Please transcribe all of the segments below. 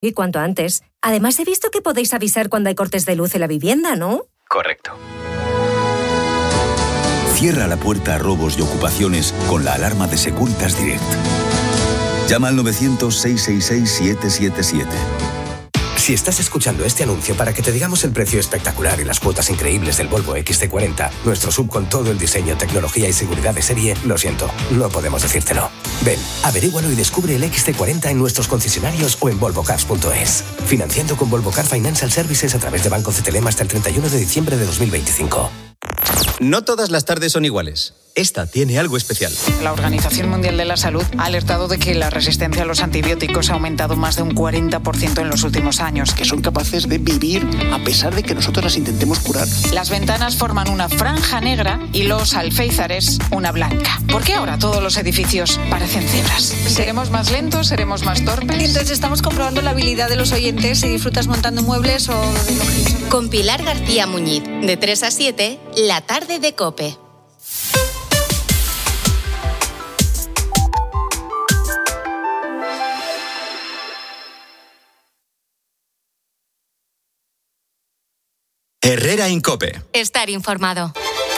Y cuanto antes. Además, he visto que podéis avisar cuando hay cortes de luz en la vivienda, ¿no? Correcto. Cierra la puerta a robos y ocupaciones con la alarma de Securitas Direct. Llama al 900-666-777. Si estás escuchando este anuncio para que te digamos el precio espectacular y las cuotas increíbles del Volvo XC40, nuestro SUV con todo el diseño, tecnología y seguridad de serie, lo siento, no podemos decírtelo. Ven, averígualo y descubre el XC40 en nuestros concesionarios o en volvocars.es. Financiando con Volvo Car Financial Services a través de Banco CTLM hasta el 31 de diciembre de 2025. No todas las tardes son iguales. Esta tiene algo especial. La Organización Mundial de la Salud ha alertado de que la resistencia a los antibióticos ha aumentado más de un 40% en los últimos años. Que son capaces de vivir a pesar de que nosotros las intentemos curar. Las ventanas forman una franja negra y los alféizares una blanca. ¿Por qué ahora todos los edificios parecen cebras? ¿Seremos más lentos? ¿Seremos más torpes? Entonces estamos comprobando la habilidad de los oyentes si disfrutas montando muebles o de lo que... Con Pilar García Muñiz, de 3 a 7, la tarde de COPE. Herrera en COPE. Estar informado.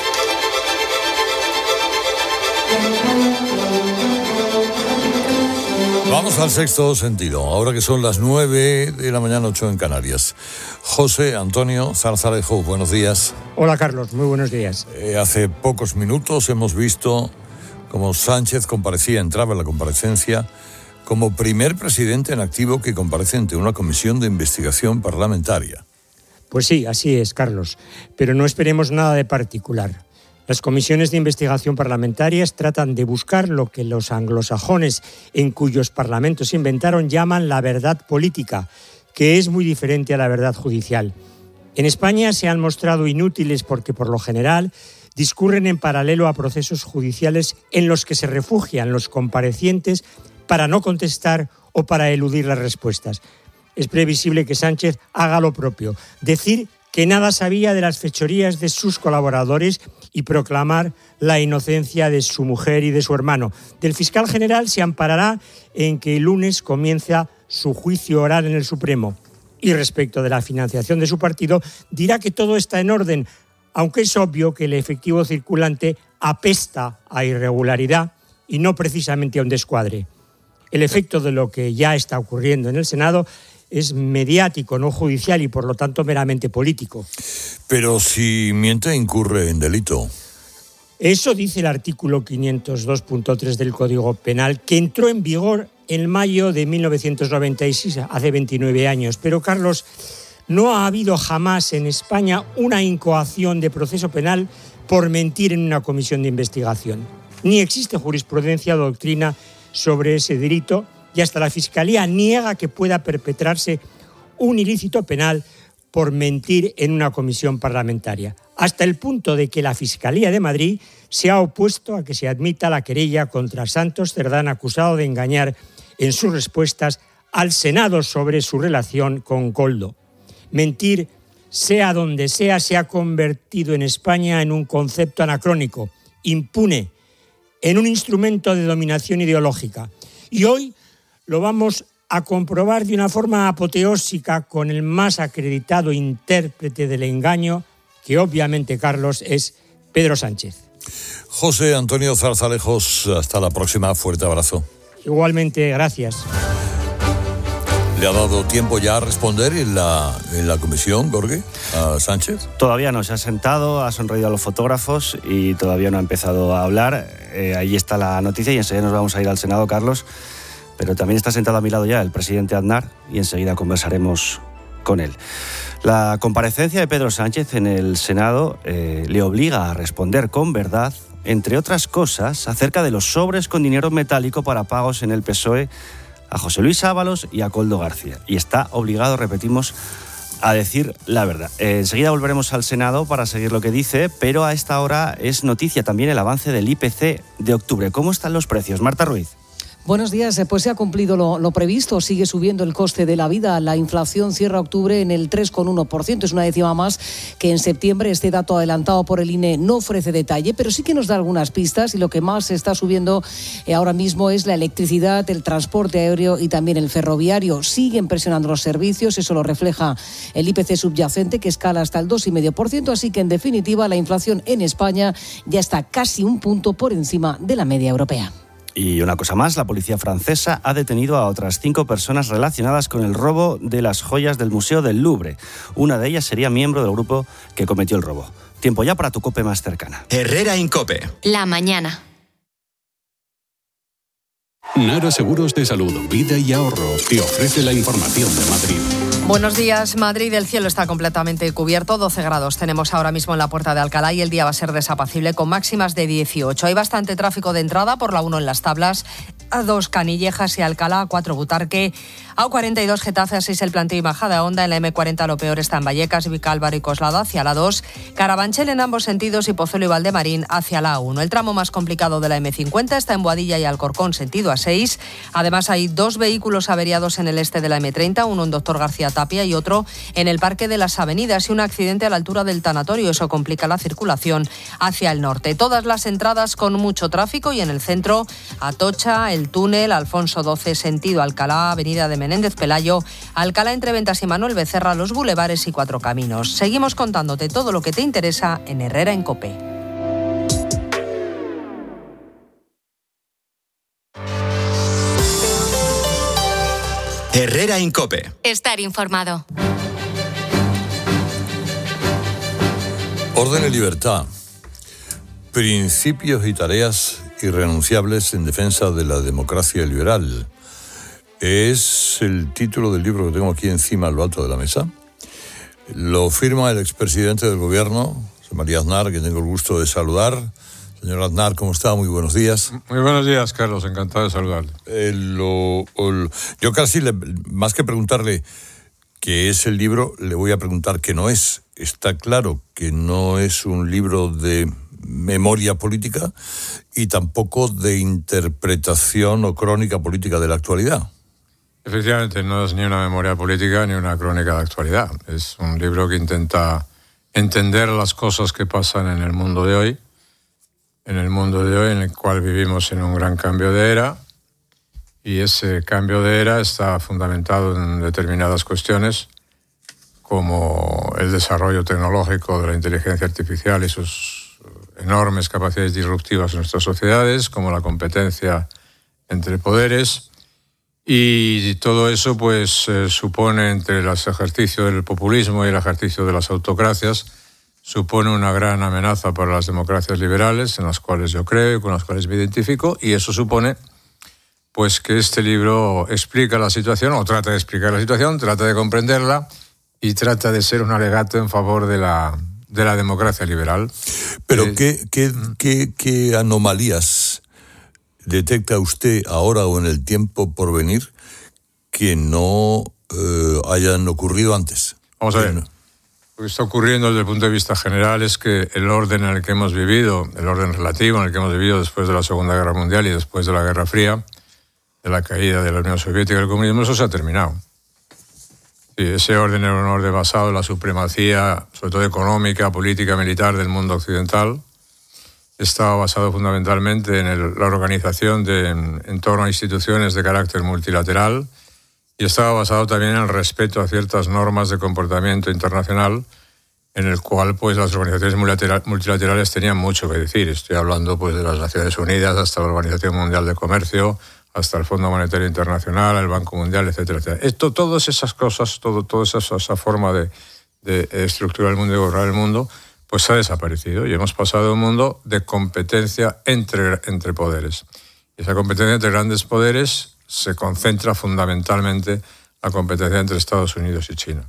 Vamos al sexto sentido, ahora que son las 9 de la mañana, 8 en Canarias. José Antonio Zarzalejo, buenos días. Hola Carlos, muy buenos días. Hace pocos minutos hemos visto cómo Sánchez entraba en la comparecencia como primer presidente en activo que comparece ante una comisión de investigación parlamentaria. Pues sí, así es, Carlos, pero no esperemos nada de particular. Las comisiones de investigación parlamentarias tratan de buscar lo que los anglosajones, en cuyos parlamentos inventaron, llaman la verdad política, que es muy diferente a la verdad judicial. En España se han mostrado inútiles porque, por lo general, discurren en paralelo a procesos judiciales en los que se refugian los comparecientes para no contestar o para eludir las respuestas. Es previsible que Sánchez haga lo propio, decir que nada sabía de las fechorías de sus colaboradores y proclamar la inocencia de su mujer y de su hermano. Del fiscal general se amparará en que el lunes comienza su juicio oral en el Supremo. Y respecto de la financiación de su partido, dirá que todo está en orden, aunque es obvio que el efectivo circulante apesta a irregularidad y no precisamente a un descuadre. El efecto de lo que ya está ocurriendo en el Senado es mediático, no judicial y por lo tanto meramente político. Pero si miente, incurre en delito. Eso dice el artículo 502.3 del Código Penal, que entró en vigor en mayo de 1996, hace 29 años. Pero, Carlos, no ha habido jamás en España una incoación de proceso penal por mentir en una comisión de investigación. Ni existe jurisprudencia o doctrina sobre ese delito, y hasta la Fiscalía niega que pueda perpetrarse un ilícito penal por mentir en una comisión parlamentaria, hasta el punto de que la Fiscalía de Madrid se ha opuesto a que se admita la querella contra Santos Cerdán, acusado de engañar en sus respuestas al Senado sobre su relación con Koldo. Mentir, sea donde sea, se ha convertido en España en un concepto anacrónico, impune, en un instrumento de dominación ideológica. Y hoy lo vamos a comprobar de una forma apoteósica con el más acreditado intérprete del engaño, que obviamente, Carlos, es Pedro Sánchez. José Antonio Zarzalejos, hasta la próxima. Fuerte abrazo. Igualmente, gracias. ¿Le ha dado tiempo ya a responder en la comisión, Jorge, a Sánchez? Todavía no, se ha sentado, ha sonreído a los fotógrafos y todavía no ha empezado a hablar. Ahí está la noticia y enseguida nos vamos a ir al Senado, Carlos. Pero también está sentado a mi lado ya el presidente Aznar y enseguida conversaremos con él. La comparecencia de Pedro Sánchez en el Senado le obliga a responder con verdad, entre otras cosas, acerca de los sobres con dinero metálico para pagos en el PSOE a José Luis Ábalos y a Koldo García. Y está obligado, repetimos, a decir la verdad. Enseguida volveremos al Senado para seguir lo que dice, pero a esta hora es noticia también el avance del IPC de octubre. ¿Cómo están los precios? Marta Ruiz. Buenos días. Pues se ha cumplido lo previsto. Sigue subiendo el coste de la vida. La inflación cierra octubre en el 3,1%. Es una décima más que en septiembre. Este dato adelantado por el INE no ofrece detalle, pero sí que nos da algunas pistas, y lo que más se está subiendo ahora mismo es la electricidad, el transporte aéreo y también el ferroviario. Siguen presionando los servicios. Eso lo refleja el IPC subyacente, que escala hasta el 2,5%. Así que, en definitiva, la inflación en España ya está casi un punto por encima de la media europea. Y una cosa más, la policía francesa ha detenido a otras 5 personas relacionadas con el robo de las joyas del Museo del Louvre. Una de ellas sería miembro del grupo que cometió el robo. Tiempo ya para tu COPE más cercana. Herrera Incope. La mañana. Nara Seguros de Salud, Vida y Ahorro te ofrece la información de Madrid. Buenos días. Madrid, el cielo está completamente cubierto, 12 grados tenemos ahora mismo en la Puerta de Alcalá y el día va a ser desapacible con máximas de 18. Hay bastante tráfico de entrada por la 1 en Las Tablas, A2 Canillejas y Alcalá, A4 Butarque, A42 Getafe, A6 El Plantío y Majadahonda. En la M40 lo peor está en Vallecas, Vicálvaro y Coslada hacia la 2, Carabanchel en ambos sentidos y Pozuelo y Valdemarín hacia la A1. El tramo más complicado de la M50 está en Boadilla y Alcorcón, sentido A6. Además, hay 2 vehículos averiados en el este de la M30, uno en Doctor García Tapia y otro en el Parque de las Avenidas, y un accidente a la altura del tanatorio. Eso complica la circulación hacia el norte. Todas las entradas con mucho tráfico, y en el centro, Atocha, el túnel, Alfonso XII sentido Alcalá, Avenida de Menéndez Pelayo, Alcalá entre Ventas y Manuel Becerra, Los Bulevares y Cuatro Caminos. Seguimos contándote todo lo que te interesa en Herrera en COPE. Herrera Incope. Estar informado. Orden y libertad. Principios y tareas irrenunciables en defensa de la democracia liberal. Es el título del libro que tengo aquí encima, a lo alto de la mesa. Lo firma el expresidente del gobierno, José María Aznar, que tengo el gusto de saludar. Señor Aznar, ¿cómo está? Muy buenos días. Muy buenos días, Carlos. Encantado de saludarle. Yo casi, más que preguntarle qué es el libro, le voy a preguntar qué no es. Está claro que no es un libro de memoria política y tampoco de interpretación o crónica política de la actualidad. Efectivamente, no es ni una memoria política ni una crónica de actualidad. Es un libro que intenta entender las cosas que pasan en el mundo de hoy, en el cual vivimos en un gran cambio de era, y ese cambio de era está fundamentado en determinadas cuestiones, como el desarrollo tecnológico de la inteligencia artificial y sus enormes capacidades disruptivas en nuestras sociedades, como la competencia entre poderes, y todo eso pues supone, entre el ejercicio del populismo y el ejercicio de las autocracias, supone una gran amenaza para las democracias liberales, en las cuales yo creo y con las cuales me identifico, y eso supone pues que este libro explica la situación, o trata de explicar la situación, trata de comprenderla y trata de ser un alegato en favor de la democracia liberal. Pero ¿qué anomalías detecta usted ahora o en el tiempo por venir que no hayan ocurrido antes? Vamos a ver. Lo que está ocurriendo desde el punto de vista general es que el orden en el que hemos vivido, el orden relativo en el que hemos vivido después de la Segunda Guerra Mundial y después de la Guerra Fría, de la caída de la Unión Soviética y del comunismo, eso se ha terminado. Sí, ese orden era un orden basado en la supremacía, sobre todo económica, política, militar del mundo occidental. Estaba basado fundamentalmente en la organización en torno a instituciones de carácter multilateral, y estaba basado también en el respeto a ciertas normas de comportamiento internacional, en el cual pues las organizaciones multilaterales tenían mucho que decir. Estoy hablando pues de las Naciones Unidas hasta la Organización Mundial de Comercio, hasta el Fondo Monetario Internacional, el Banco Mundial, etcétera, etcétera. Todas esas cosas, toda esa forma de estructurar el mundo y gobernar el mundo, pues ha desaparecido, y hemos pasado a un mundo de competencia entre poderes. Y esa competencia entre grandes poderes se concentra fundamentalmente la competencia entre Estados Unidos y China.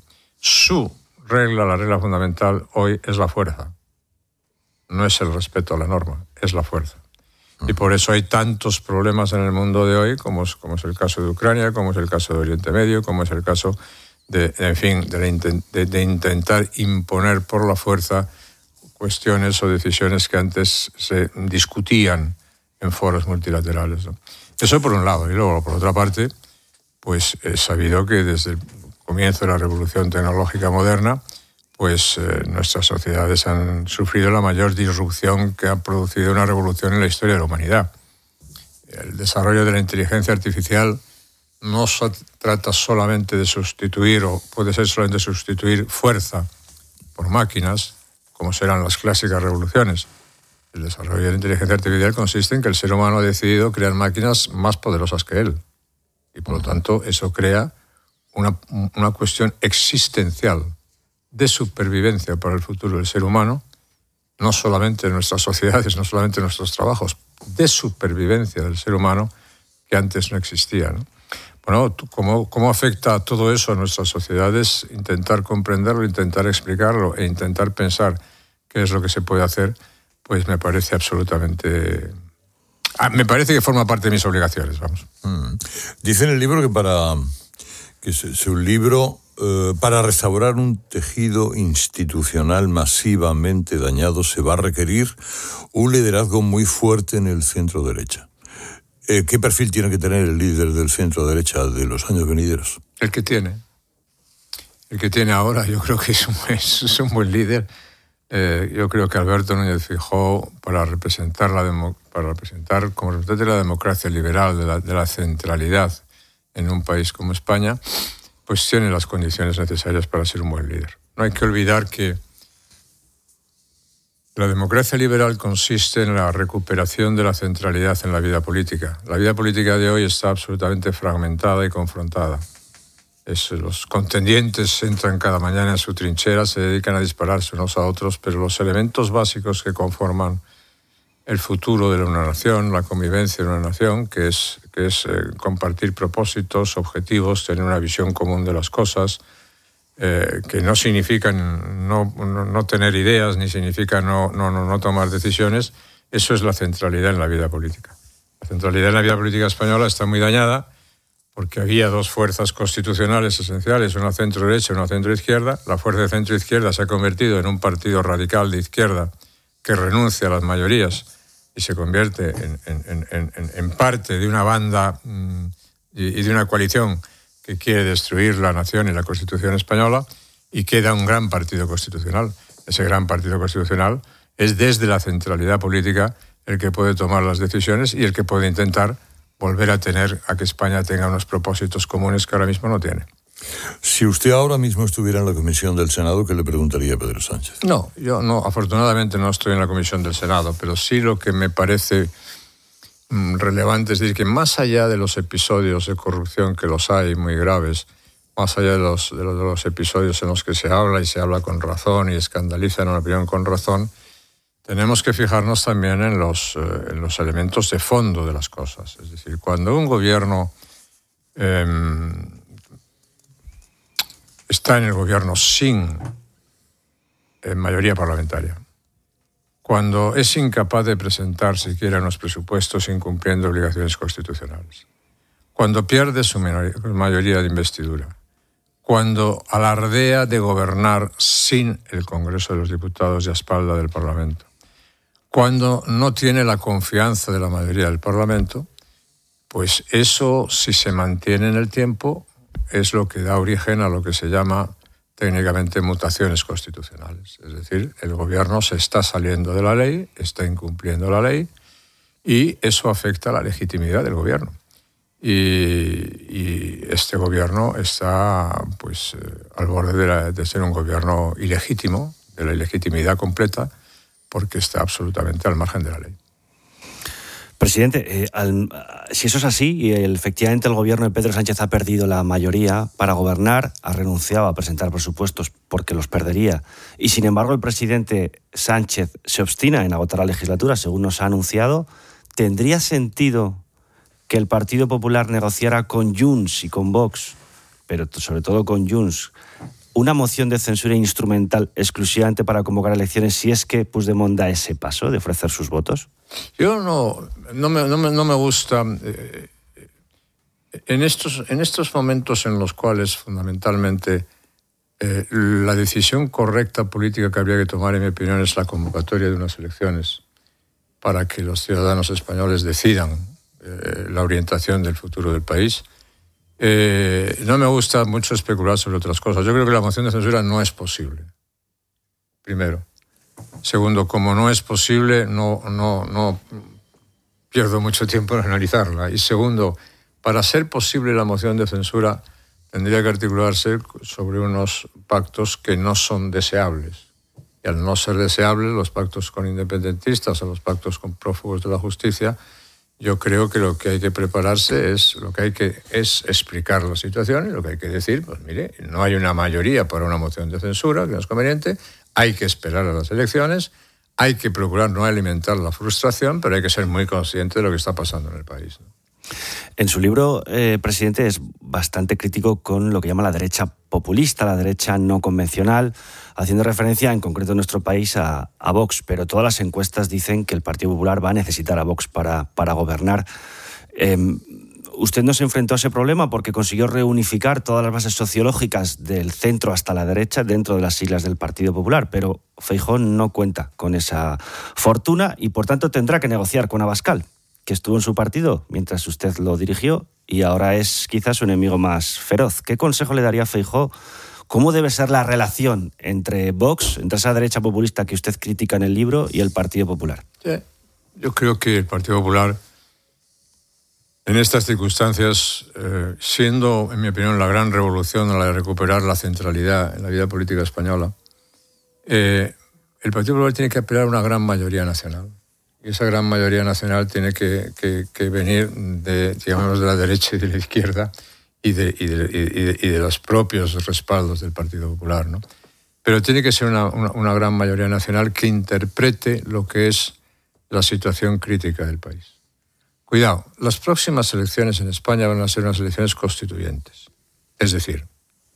La regla fundamental hoy es la fuerza. No es el respeto a la norma, es la fuerza. Y por eso hay tantos problemas en el mundo de hoy, como es el caso de Ucrania, como es el caso de Oriente Medio, como es el caso de intentar imponer por la fuerza cuestiones o decisiones que antes se discutían en foros multilaterales, ¿no? Eso por un lado. Y luego, por otra parte, pues es sabido que desde el comienzo de la revolución tecnológica moderna, pues nuestras sociedades han sufrido la mayor disrupción que ha producido una revolución en la historia de la humanidad. El desarrollo de la inteligencia artificial no se trata solamente de sustituir, o puede ser solamente sustituir fuerza por máquinas, como serán las clásicas revoluciones. El desarrollo de la inteligencia artificial consiste en que el ser humano ha decidido crear máquinas más poderosas que él. Y por lo tanto, eso crea una cuestión existencial de supervivencia para el futuro del ser humano, no solamente en nuestras sociedades, no solamente en nuestros trabajos, de supervivencia del ser humano que antes no existía, ¿no? Bueno, ¿cómo afecta todo eso a nuestras sociedades? Intentar comprenderlo, intentar explicarlo e intentar pensar qué es lo que se puede hacer, pues me parece absolutamente... me parece que forma parte de mis obligaciones, vamos. Dice en el libro que es un libro para restaurar un tejido institucional masivamente dañado se va a requerir un liderazgo muy fuerte en el centro-derecha. ¿Qué perfil tiene que tener el líder del centro-derecha de los años venideros? El que tiene ahora, yo creo que es un buen líder. Yo creo que Alberto Núñez Feijóo, para representar como representante de la democracia liberal, de la centralidad en un país como España, pues tiene las condiciones necesarias para ser un buen líder. No hay que olvidar que la democracia liberal consiste en la recuperación de la centralidad en la vida política. La vida política de hoy está absolutamente fragmentada y confrontada. Los contendientes entran cada mañana en su trinchera, se dedican a dispararse unos a otros, pero los elementos básicos que conforman el futuro de una nación, la convivencia de una nación, que es compartir propósitos, objetivos, tener una visión común de las cosas, que no significan no tener ideas, ni significa no tomar decisiones. Eso es la centralidad en la vida política. La centralidad en la vida política española está muy dañada porque había dos fuerzas constitucionales esenciales, una centro-derecha y una centro-izquierda. La fuerza de centro-izquierda se ha convertido en un partido radical de izquierda que renuncia a las mayorías y se convierte en parte de una banda y de una coalición que quiere destruir la nación y la Constitución española, y queda un gran partido constitucional. Ese gran partido constitucional es desde la centralidad política el que puede tomar las decisiones y el que puede intentar volver a que España tenga unos propósitos comunes que ahora mismo no tiene. Si usted ahora mismo estuviera en la comisión del Senado, ¿qué le preguntaría a Pedro Sánchez? No, yo no, afortunadamente no estoy en la comisión del Senado, pero sí lo que me parece relevante es decir que más allá de los episodios de corrupción, que los hay muy graves, más allá de los episodios en los que se habla y se habla con razón y escandalizan a una opinión con razón, tenemos que fijarnos también en los elementos de fondo de las cosas. Es decir, cuando un gobierno está en el gobierno sin mayoría parlamentaria, cuando es incapaz de presentar siquiera unos presupuestos incumpliendo obligaciones constitucionales, cuando pierde su mayoría de investidura, cuando alardea de gobernar sin el Congreso de los Diputados y a espalda del Parlamento, cuando no tiene la confianza de la mayoría del Parlamento, pues eso, si se mantiene en el tiempo, es lo que da origen a lo que se llama técnicamente mutaciones constitucionales. Es decir, el gobierno se está saliendo de la ley, está incumpliendo la ley, y eso afecta a la legitimidad del gobierno. Y este gobierno está pues al borde de ser un gobierno ilegítimo, de la ilegitimidad completa, porque está absolutamente al margen de la ley. Presidente, si eso es así y efectivamente el gobierno de Pedro Sánchez ha perdido la mayoría para gobernar, ha renunciado a presentar presupuestos porque los perdería, y sin embargo el presidente Sánchez se obstina en agotar la legislatura, según nos ha anunciado, ¿tendría sentido que el Partido Popular negociara con Junts y con Vox, pero sobre todo con Junts, una moción de censura instrumental exclusivamente para convocar elecciones si es que Puigdemont da ese paso de ofrecer sus votos? Yo no me gusta en estos momentos en los cuales fundamentalmente la decisión correcta política que habría que tomar, en mi opinión, es la convocatoria de unas elecciones para que los ciudadanos españoles decidan la orientación del futuro del país. No me gusta mucho especular sobre otras cosas. Yo creo que la moción de censura no es posible. Primero. Segundo, como no es posible, no pierdo mucho tiempo en analizarla. Y segundo, para ser posible la moción de censura tendría que articularse sobre unos pactos que no son deseables. Y al no ser deseables, los pactos con independentistas o los pactos con prófugos de la justicia, yo creo que lo que hay que prepararse es explicar la situación, y lo que hay que decir, pues mire, no hay una mayoría para una moción de censura, que no es conveniente, hay que esperar a las elecciones, hay que procurar no alimentar la frustración, pero hay que ser muy consciente de lo que está pasando en el país, ¿no? En su libro, presidente, es bastante crítico con lo que llama la derecha populista, la derecha no convencional, haciendo referencia en concreto en nuestro país a Vox, pero todas las encuestas dicen que el Partido Popular va a necesitar a Vox para gobernar. Usted no se enfrentó a ese problema porque consiguió reunificar todas las bases sociológicas del centro hasta la derecha dentro de las siglas del Partido Popular, pero Feijóo no cuenta con esa fortuna y por tanto tendrá que negociar con Abascal, que estuvo en su partido mientras usted lo dirigió y ahora es quizás su enemigo más feroz. ¿Qué consejo le daría a Feijóo? ¿Cómo debe ser la relación entre Vox, entre esa derecha populista que usted critica en el libro, y el Partido Popular? Sí, yo creo que el Partido Popular, en estas circunstancias, siendo, en mi opinión, la gran revolución a la de recuperar la centralidad en la vida política española, el Partido Popular tiene que apelar a una gran mayoría nacional. Y esa gran mayoría nacional tiene que venir de la derecha y de la izquierda y de los propios respaldos del Partido Popular, ¿no? Pero tiene que ser una gran mayoría nacional que interprete lo que es la situación crítica del país. Cuidado, las próximas elecciones en España van a ser unas elecciones constituyentes. Es decir,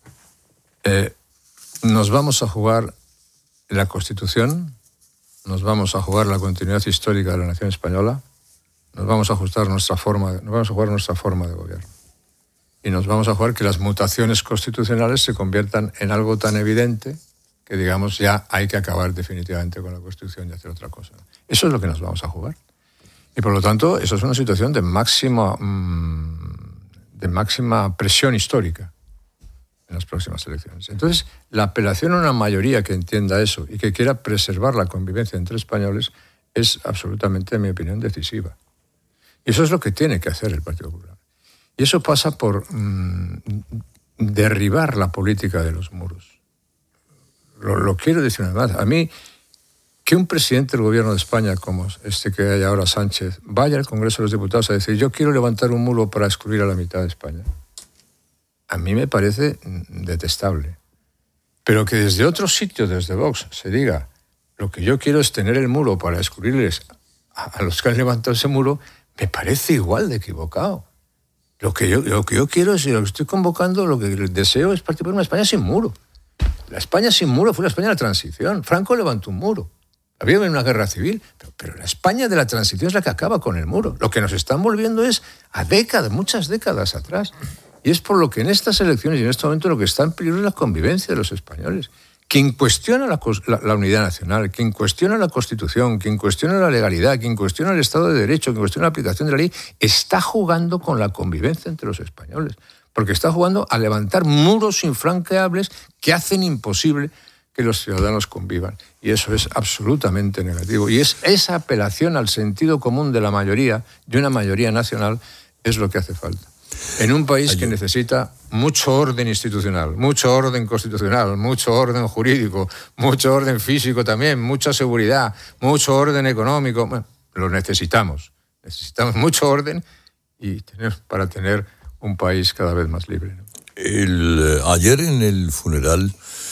nos vamos a jugar la Constitución, nos vamos a jugar la continuidad histórica de la nación española, nos vamos a jugar nuestra forma de gobierno. Y nos vamos a jugar que las mutaciones constitucionales se conviertan en algo tan evidente que, digamos, ya hay que acabar definitivamente con la Constitución y hacer otra cosa. Eso es lo que nos vamos a jugar. Y por lo tanto, eso es una situación de máxima presión histórica en las próximas elecciones. Entonces, la apelación a una mayoría que entienda eso y que quiera preservar la convivencia entre españoles es absolutamente, en mi opinión, decisiva. Y eso es lo que tiene que hacer el Partido Popular. Y eso pasa por derribar la política de los muros. Lo quiero decir una vez más. A mí, que un presidente del gobierno de España, como este que hay ahora, Sánchez, vaya al Congreso de los Diputados a decir yo quiero levantar un muro para excluir a la mitad de España, a mí me parece detestable. Pero que desde otro sitio, desde Vox, se diga lo que yo quiero es tener el muro para excluirles a los que han levantado ese muro, me parece igual de equivocado. Lo que yo quiero es, y lo que estoy convocando, lo que deseo es participar en una España sin muro. La España sin muro fue la España de la transición. Franco levantó un muro. Había una guerra civil, pero la España de la transición es la que acaba con el muro. Lo que nos están volviendo es a muchas décadas atrás. Y es por lo que en estas elecciones y en este momento lo que está en peligro es la convivencia de los españoles. Quien cuestiona la unidad nacional, quien cuestiona la Constitución, quien cuestiona la legalidad, quien cuestiona el Estado de Derecho, quien cuestiona la aplicación de la ley, está jugando con la convivencia entre los españoles. Porque está jugando a levantar muros infranqueables que hacen imposible que los ciudadanos convivan. Y eso es absolutamente negativo. Y es esa apelación al sentido común de la mayoría, de una mayoría nacional, es lo que hace falta. En un país que necesita mucho orden institucional, mucho orden constitucional, mucho orden jurídico, mucho orden físico también, mucha seguridad, mucho orden económico. Bueno, lo necesitamos. Necesitamos mucho orden para tener un país cada vez más libre, ¿no? Ayer en el funeral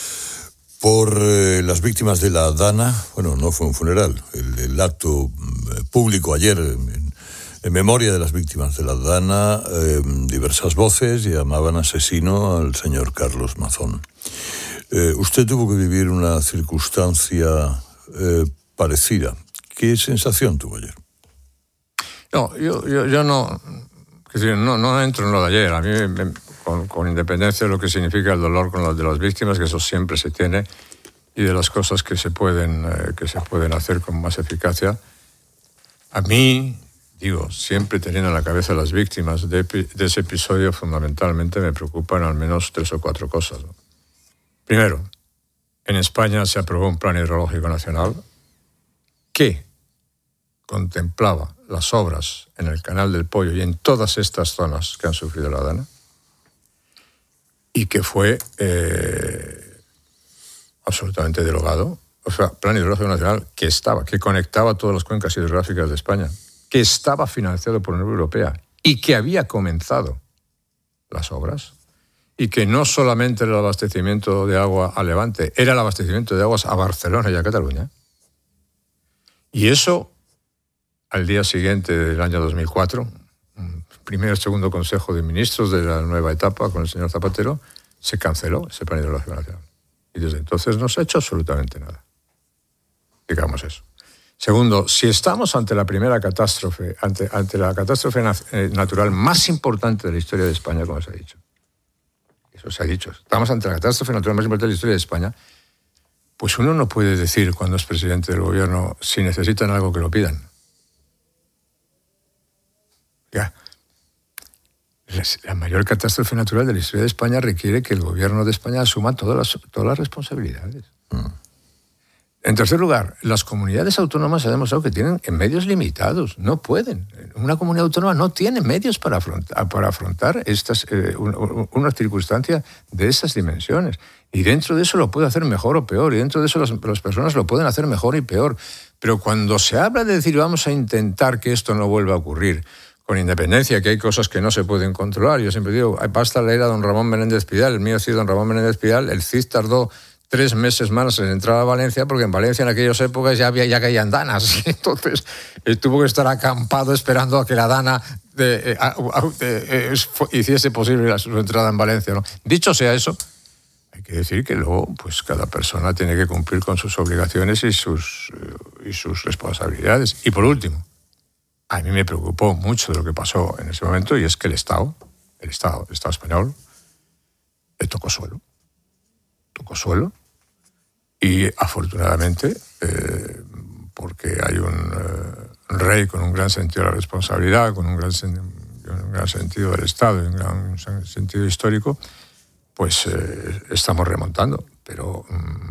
por las víctimas de la Dana, bueno, no fue un funeral, el acto público ayer en memoria de las víctimas de la Dana, diversas voces llamaban asesino al señor Carlos Mazón. Usted tuvo que vivir una circunstancia parecida. ¿Qué sensación tuvo ayer? No, yo no entro en lo de ayer. A mí, con independencia de lo que significa el dolor con los de las víctimas, que eso siempre se tiene, y de las cosas que se pueden hacer con más eficacia, a mí digo, siempre teniendo en la cabeza a las víctimas de ese episodio, fundamentalmente me preocupan al menos 3 o 4 cosas, ¿no? Primero, en España se aprobó un plan hidrológico nacional que contemplaba las obras en el Canal del Pollo y en todas estas zonas que han sufrido la Dana, y que fue absolutamente derogado. O sea, plan hidrológico nacional que conectaba todas las cuencas hidrográficas de España, que estaba financiado por la Unión Europea y que había comenzado las obras, y que no solamente era el abastecimiento de agua a Levante, era el abastecimiento de aguas a Barcelona y a Cataluña. Y eso, al día siguiente del año 2004, primer y segundo Consejo de Ministros de la nueva etapa con el señor Zapatero, se canceló ese plan hidrológico nacional. Y desde entonces no se ha hecho absolutamente nada. Digamos eso. Segundo, si estamos ante la primera catástrofe, ante la catástrofe natural más importante de la historia de España, como se ha dicho, eso se ha dicho, estamos ante la catástrofe natural más importante de la historia de España, pues uno no puede decir cuando es presidente del gobierno, si necesitan algo que lo pidan. Ya. La mayor catástrofe natural de la historia de España requiere que el gobierno de España asuma todas las responsabilidades. En tercer lugar, las comunidades autónomas se ha demostrado que tienen medios limitados, no pueden. Una comunidad autónoma no tiene medios para afrontar una circunstancia de esas dimensiones. Y dentro de eso lo puede hacer mejor o peor, y dentro de eso las personas lo pueden hacer mejor y peor. Pero cuando se habla de decir vamos a intentar que esto no vuelva a ocurrir, con independencia que hay cosas que no se pueden controlar, yo siempre digo, basta leer a don Ramón Menéndez Pidal, el mío sí, don Ramón Menéndez Pidal, el CID tardó 3 meses más en entrar a Valencia, porque en Valencia en aquellas épocas ya caían danas. Entonces tuvo que estar acampado esperando a que la dana hiciese posible su entrada en Valencia, ¿no? Dicho sea eso, hay que decir que luego pues cada persona tiene que cumplir con sus obligaciones y sus responsabilidades. Y por último, a mí me preocupó mucho de lo que pasó en ese momento, y es que el Estado español le tocó suelo, y afortunadamente, porque hay un rey con un gran sentido de la responsabilidad, con un gran sentido del Estado y un gran sentido histórico, pues estamos remontando. Pero,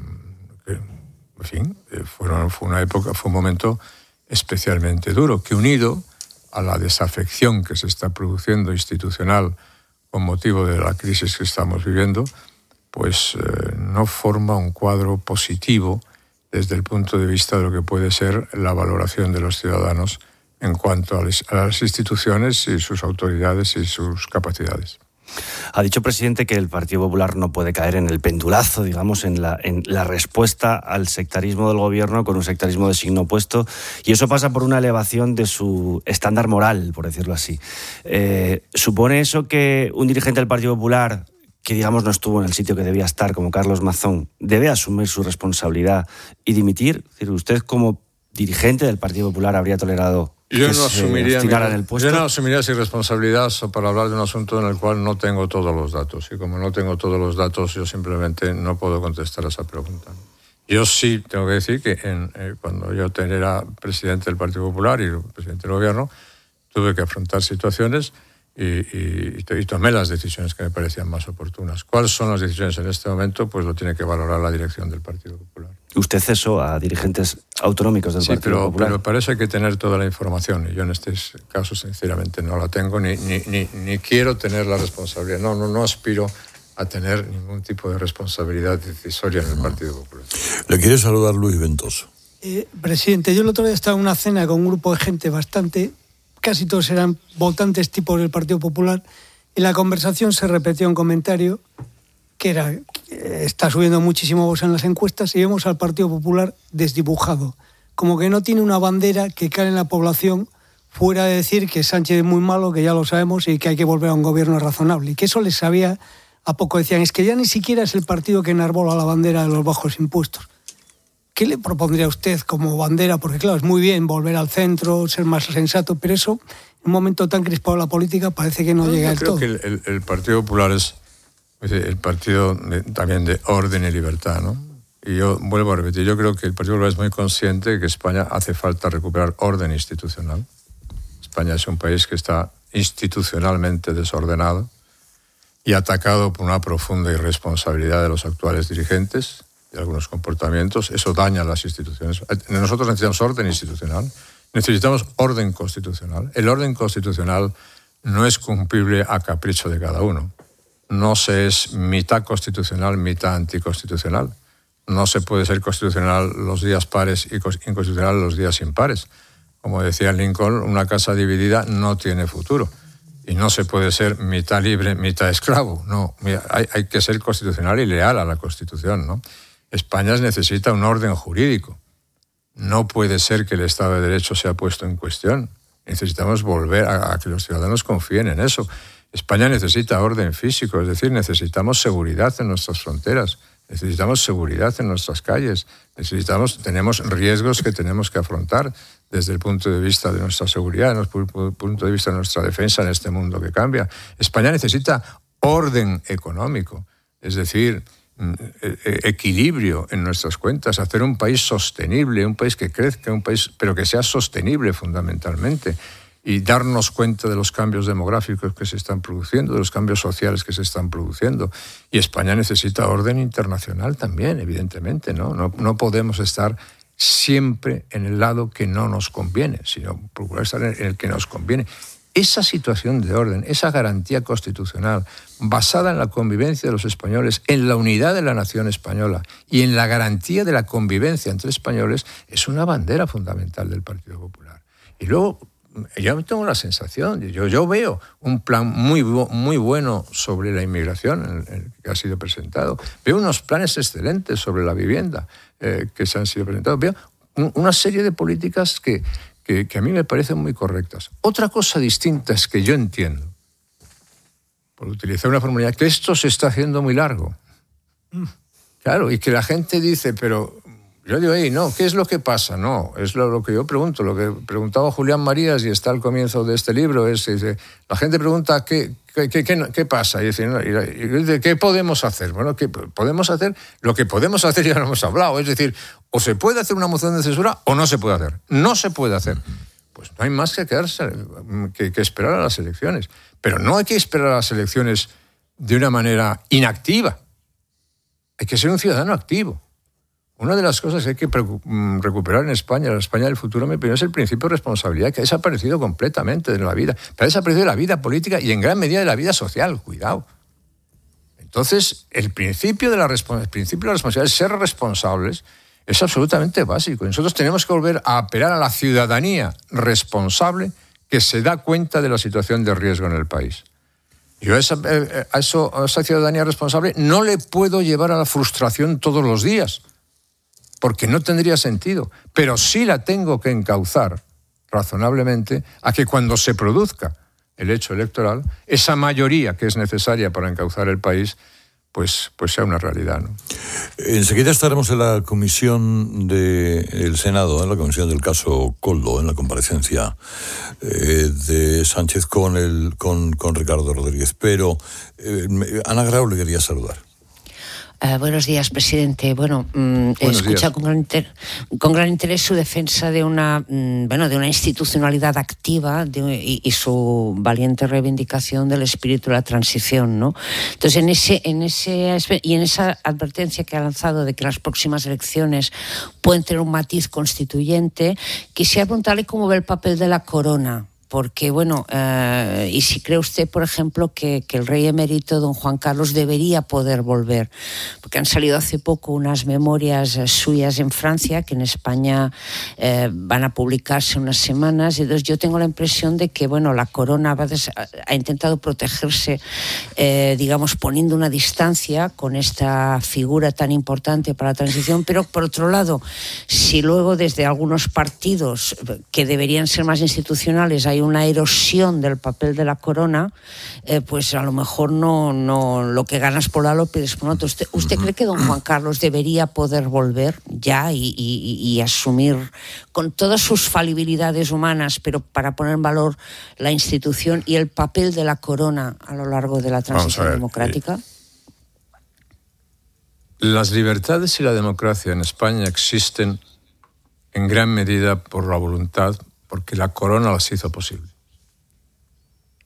en fin, fue un momento especialmente duro, que unido a la desafección que se está produciendo institucional con motivo de la crisis que estamos viviendo, pues no forma un cuadro positivo desde el punto de vista de lo que puede ser la valoración de los ciudadanos en cuanto a las instituciones y sus autoridades y sus capacidades. Ha dicho, presidente, que el Partido Popular no puede caer en el pendulazo, digamos, en la respuesta al sectarismo del gobierno con un sectarismo de signo opuesto, y eso pasa por una elevación de su estándar moral, por decirlo así. ¿Supone eso que un dirigente del Partido Popular, que digamos no estuvo en el sitio que debía estar, como Carlos Mazón, debe asumir su responsabilidad y dimitir? Es decir, ¿usted como dirigente del Partido Popular habría tolerado Yo que no asumiría esa irresponsabilidad para hablar de un asunto en el cual no tengo todos los datos. Y como no tengo todos los datos, yo simplemente no puedo contestar a esa pregunta. Yo sí tengo que decir que cuando yo era presidente del Partido Popular y presidente del Gobierno, tuve que afrontar situaciones y tomé las decisiones que me parecían más oportunas. ¿Cuáles son las decisiones en este momento? Pues lo tiene que valorar la dirección del Partido Popular. Usted cesó a dirigentes autonómicos del Partido Popular. Pero parece que tener toda la información, y yo en este caso sinceramente no la tengo, ni quiero tener la responsabilidad. No aspiro a tener ningún tipo de responsabilidad decisoria en el Partido Popular. Le quiere saludar Luis Ventoso. Presidente, yo el otro día estaba en una cena con un grupo de gente casi todos eran votantes tipos del Partido Popular, y en la conversación se repetía un comentario que era: está subiendo muchísimo voz en las encuestas y vemos al Partido Popular desdibujado, como que no tiene una bandera que cale en la población, fuera de decir que Sánchez es muy malo, que ya lo sabemos, y que hay que volver a un gobierno razonable, y que eso les sabía a poco. Decían, es que ya ni siquiera es el partido que enarbola la bandera de los bajos impuestos. ¿Qué le propondría a usted como bandera? Porque claro, es muy bien volver al centro, ser más sensato, pero eso, en un momento tan crispado de la política, parece que no llega del todo. Yo creo que el Partido Popular es el partido también de orden y libertad, ¿no? Y yo vuelvo a repetir, yo creo que el Partido Popular es muy consciente de que España hace falta recuperar orden institucional. España es un país que está institucionalmente desordenado y atacado por una profunda irresponsabilidad de los actuales dirigentes y algunos comportamientos. Eso daña a las instituciones. Nosotros necesitamos orden institucional, necesitamos orden constitucional. El orden constitucional no es cumplible a capricho de cada uno. No se es mitad constitucional, mitad anticonstitucional. No se puede ser constitucional los días pares y inconstitucional los días impares. Como decía Lincoln, una casa dividida no tiene futuro. Y no se puede ser mitad libre, mitad esclavo. No, hay que ser constitucional y leal a la Constitución, ¿no? España necesita un orden jurídico. No puede ser que el Estado de Derecho sea puesto en cuestión. Necesitamos volver a que los ciudadanos confíen en eso. España necesita orden físico, es decir, necesitamos seguridad en nuestras fronteras, necesitamos seguridad en nuestras calles, tenemos riesgos que tenemos que afrontar desde el punto de vista de nuestra seguridad, desde el punto de vista de nuestra defensa en este mundo que cambia. España necesita orden económico, es decir, equilibrio en nuestras cuentas, hacer un país sostenible, un país que crezca, un país, pero que sea sostenible fundamentalmente, y darnos cuenta de los cambios demográficos que se están produciendo, de los cambios sociales que se están produciendo. Y España necesita orden internacional también, evidentemente, ¿no? No podemos estar siempre en el lado que no nos conviene, sino procurar estar en el que nos conviene. Esa situación de orden, esa garantía constitucional basada en la convivencia de los españoles, en la unidad de la nación española y en la garantía de la convivencia entre españoles, es una bandera fundamental del Partido Popular. Y luego, yo tengo la sensación, yo veo un plan muy bueno sobre la inmigración que ha sido presentado. Veo unos planes excelentes sobre la vivienda que se han sido presentados. Veo una serie de políticas que a mí me parecen muy correctas. Otra cosa distinta es que yo entiendo, por utilizar una formulidad, que esto se está haciendo muy largo. Claro, y que la gente dice, pero yo digo, no, ¿qué es lo que pasa? No, es lo que yo pregunto, lo que preguntaba Julián Marías y está al comienzo de este libro, dice, la gente pregunta, ¿qué pasa? Y dice, ¿qué podemos hacer? Bueno, ¿qué podemos hacer? Lo que podemos hacer ya lo hemos hablado, es decir, o se puede hacer una moción de censura o no se puede hacer. No se puede hacer. Pues no hay más que quedarse, que esperar a las elecciones. Pero no hay que esperar a las elecciones de una manera inactiva. Hay que ser un ciudadano activo. Una de las cosas que hay que recuperar en España, la España del futuro, mi opinión, es el principio de responsabilidad, que ha desaparecido completamente de la vida. Pero ha desaparecido de la vida política y en gran medida de la vida social, cuidado. Entonces, el principio de la responsabilidad, ser responsables, es absolutamente básico. Y nosotros tenemos que volver a apelar a la ciudadanía responsable que se da cuenta de la situación de riesgo en el país. Yo a esa ciudadanía responsable no le puedo llevar a la frustración todos los días, porque no tendría sentido, pero sí la tengo que encauzar razonablemente a que cuando se produzca el hecho electoral, esa mayoría que es necesaria para encauzar el país, pues sea una realidad, ¿no? Enseguida estaremos en la comisión del Senado, en la comisión del caso Koldo, en la comparecencia de Sánchez con Ricardo Rodríguez. Pero Ana Grau le quería saludar. Buenos días, presidente. Bueno, he escuchado con gran interés su defensa de una institucionalidad activa y su valiente reivindicación del espíritu de la transición, ¿no? Entonces, en esa advertencia que ha lanzado de que las próximas elecciones pueden tener un matiz constituyente, quisiera preguntarle cómo ve el papel de la corona. Porque, y si cree usted, por ejemplo, que el rey emérito, don Juan Carlos, debería poder volver. Porque han salido hace poco unas memorias suyas en Francia, que en España van a publicarse unas semanas. Y entonces yo tengo la impresión de que, la corona ha intentado protegerse, poniendo una distancia con esta figura tan importante para la transición. Pero, por otro lado, si luego desde algunos partidos que deberían ser más institucionales hay una erosión del papel de la corona, pues a lo mejor no lo que ganas por la lo pides por otro. ¿Usted cree que don Juan Carlos debería poder volver ya y asumir con todas sus falibilidades humanas, pero para poner en valor la institución y el papel de la corona a lo largo de la transición democrática? Las libertades y la democracia en España existen en gran medida por la voluntad, porque la corona las hizo posible.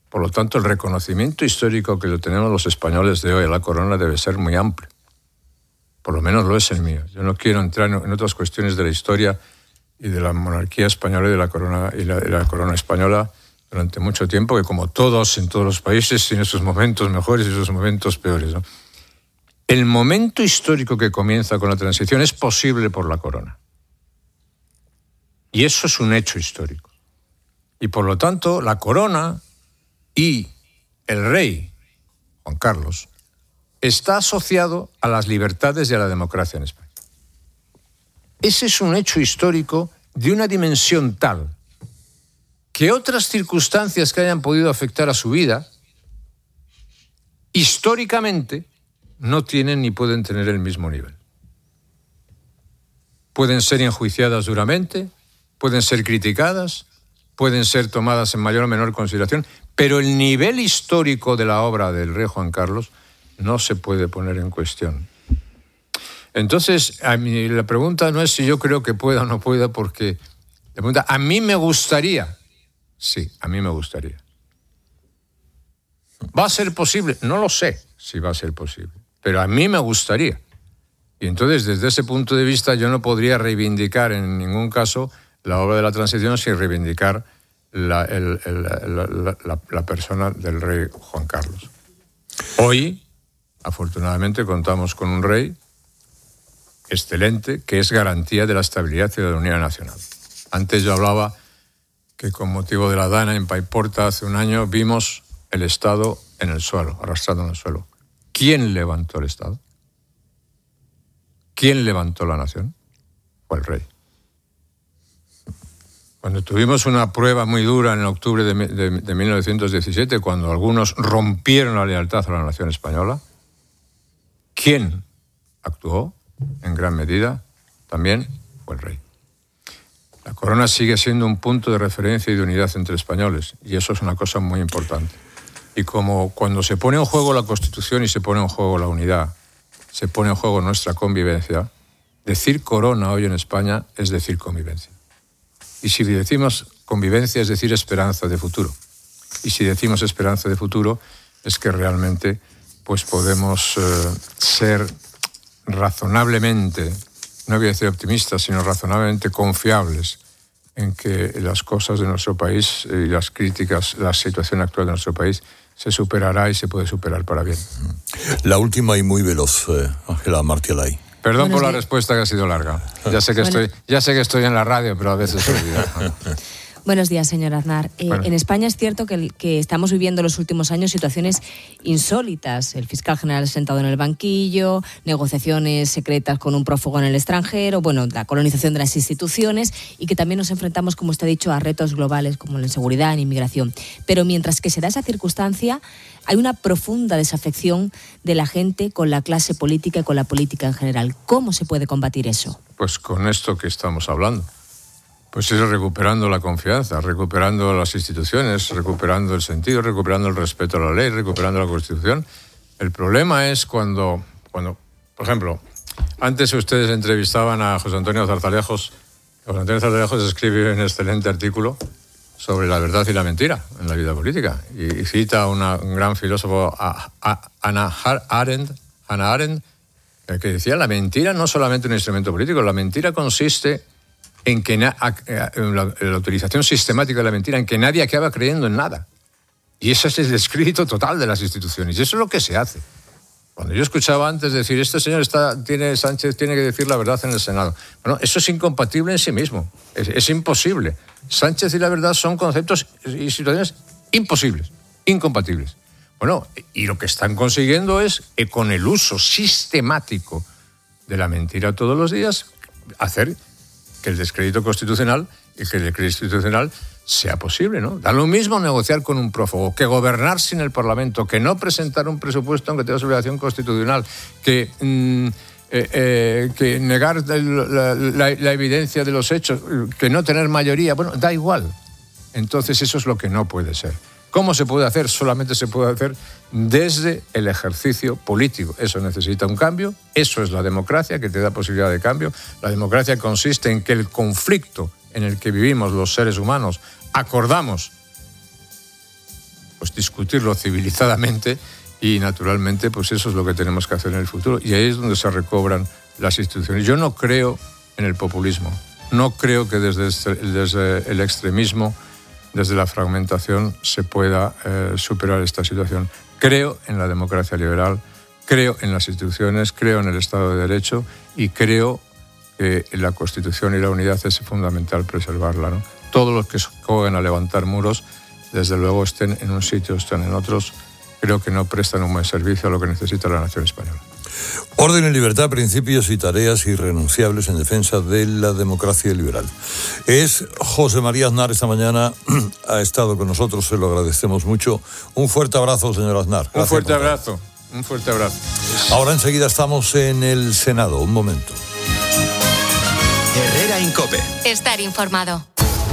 Por lo tanto, el reconocimiento histórico que lo tenemos los españoles de hoy a la corona debe ser muy amplio. Por lo menos lo es el mío. Yo no quiero entrar en otras cuestiones de la historia y de la monarquía española y de la corona española durante mucho tiempo, que como todos en todos los países tiene sus momentos mejores y sus momentos peores, ¿no? El momento histórico que comienza con la transición es posible por la corona. Y eso es un hecho histórico. Y por lo tanto, la corona y el rey, Juan Carlos, está asociado a las libertades y a la democracia en España. Ese es un hecho histórico de una dimensión tal que otras circunstancias que hayan podido afectar a su vida, históricamente, no tienen ni pueden tener el mismo nivel. Pueden ser enjuiciadas duramente, pueden ser criticadas, pueden ser tomadas en mayor o menor consideración, pero el nivel histórico de la obra del rey Juan Carlos no se puede poner en cuestión. Entonces, a mí la pregunta no es si yo creo que pueda o no pueda, porque la pregunta, ¿a mí me gustaría? Sí, a mí me gustaría. ¿Va a ser posible? No lo sé si va a ser posible, pero a mí me gustaría. Y entonces, desde ese punto de vista, yo no podría reivindicar en ningún caso la obra de la transición sin reivindicar la persona del rey Juan Carlos. Hoy, afortunadamente, contamos con un rey excelente que es garantía de la estabilidad y de la unidad nacional. Antes yo hablaba que con motivo de la Dana en Paiporta hace un año vimos el Estado en el suelo, arrastrado en el suelo. ¿Quién levantó el Estado? ¿Quién levantó la nación? Fue el rey. Cuando tuvimos una prueba muy dura en octubre de 1917, cuando algunos rompieron la lealtad a la nación española, ¿quién actuó? En gran medida, también fue el rey. La corona sigue siendo un punto de referencia y de unidad entre españoles, y eso es una cosa muy importante. Y como cuando se pone en juego la Constitución y se pone en juego la unidad, se pone en juego nuestra convivencia, decir corona hoy en España es decir convivencia. Y si decimos convivencia es decir esperanza de futuro. Y si decimos esperanza de futuro es que realmente pues podemos ser razonablemente, no voy a decir optimistas, sino razonablemente confiables en que las cosas de nuestro país y las críticas, la situación actual de nuestro país se superará y se puede superar para bien. La última y muy veloz, Ángela Martialay. Perdón por la respuesta que ha sido larga. Ya sé que estoy en la radio, pero a veces se olvida. Buenos días, señor Aznar. En España es cierto que estamos viviendo en los últimos años situaciones insólitas. El fiscal general sentado en el banquillo, negociaciones secretas con un prófugo en el extranjero, la colonización de las instituciones, y que también nos enfrentamos, como usted ha dicho, a retos globales como la inseguridad, en inmigración. Pero mientras que se da esa circunstancia, hay una profunda desafección de la gente con la clase política y con la política en general. ¿Cómo se puede combatir eso? Pues con esto que estamos hablando. Pues es recuperando la confianza, recuperando las instituciones, recuperando el sentido, recuperando el respeto a la ley, recuperando la Constitución. El problema es cuando por ejemplo, antes ustedes entrevistaban a José Antonio Zarzalejos. José Antonio Zarzalejos escribe un excelente artículo sobre la verdad y la mentira en la vida política. Y cita a un gran filósofo, Hannah Arendt, que decía, la mentira no es solamente un instrumento político, la mentira consiste en que la utilización sistemática de la mentira, en que nadie acaba creyendo en nada. Y ese es el descrédito total de las instituciones. Y eso es lo que se hace. Cuando yo escuchaba antes decir, este señor Sánchez tiene que decir la verdad en el Senado. Bueno, eso es incompatible en sí mismo. Es imposible. Sánchez y la verdad son conceptos y situaciones imposibles, incompatibles. Bueno, y lo que están consiguiendo es que con el uso sistemático de la mentira todos los días, hacer que el descrédito constitucional y que el decreto institucional sea posible, ¿no? Da lo mismo negociar con un prófugo que gobernar sin el Parlamento, que no presentar un presupuesto aunque tenga su obligación constitucional, que negar la evidencia de los hechos, que no tener mayoría. Bueno, da igual. Entonces eso es lo que no puede ser. ¿Cómo se puede hacer? Solamente se puede hacer desde el ejercicio político. Eso necesita un cambio. Eso es la democracia, que te da posibilidad de cambio. La democracia consiste en que el conflicto en el que vivimos los seres humanos acordamos pues discutirlo civilizadamente y naturalmente pues eso es lo que tenemos que hacer en el futuro y ahí es donde se recobran las instituciones. Yo no creo en el populismo, no creo que desde el extremismo, desde la fragmentación se pueda superar esta situación. Creo en la democracia liberal, creo en las instituciones, creo en el Estado de Derecho y creo que la Constitución y la unidad es fundamental preservarla, ¿no? Todos los que jueguen a levantar muros, desde luego estén en un sitio o estén en otros, creo que no prestan un buen servicio a lo que necesita la nación española. Orden y libertad, principios y tareas irrenunciables en defensa de la democracia liberal. Es José María Aznar esta mañana, ha estado con nosotros, se lo agradecemos mucho. Un fuerte abrazo, señor Aznar. Un fuerte abrazo. Ahora enseguida estamos en el Senado, un momento. Herrera en COPE. Estar informado.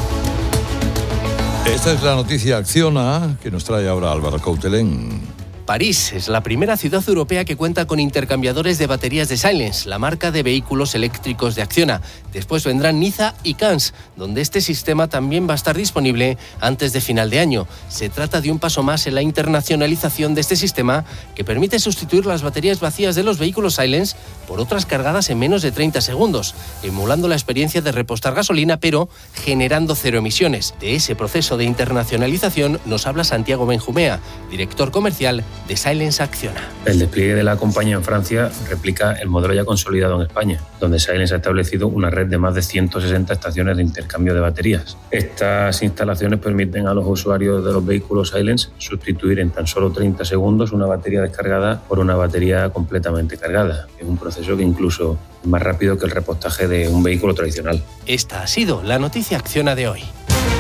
Esta es la noticia Acciona que nos trae ahora Álvaro Coutelén. París es la primera ciudad europea que cuenta con intercambiadores de baterías de Silence, la marca de vehículos eléctricos de Acciona. Después vendrán Niza y Cannes, donde este sistema también va a estar disponible antes de final de año. Se trata de un paso más en la internacionalización de este sistema que permite sustituir las baterías vacías de los vehículos Silence por otras cargadas en menos de 30 segundos, emulando la experiencia de repostar gasolina, pero generando cero emisiones. De ese proceso de internacionalización nos habla Santiago Benjumea, director comercial de Silence Acciona. El despliegue de la compañía en Francia replica el modelo ya consolidado en España, donde Silence ha establecido una red de más de 160 estaciones de intercambio de baterías. Estas instalaciones permiten a los usuarios de los vehículos Silence sustituir en tan solo 30 segundos una batería descargada por una batería completamente cargada. Es un proceso que incluso es más rápido que el repostaje de un vehículo tradicional. Esta ha sido la noticia Acciona de hoy.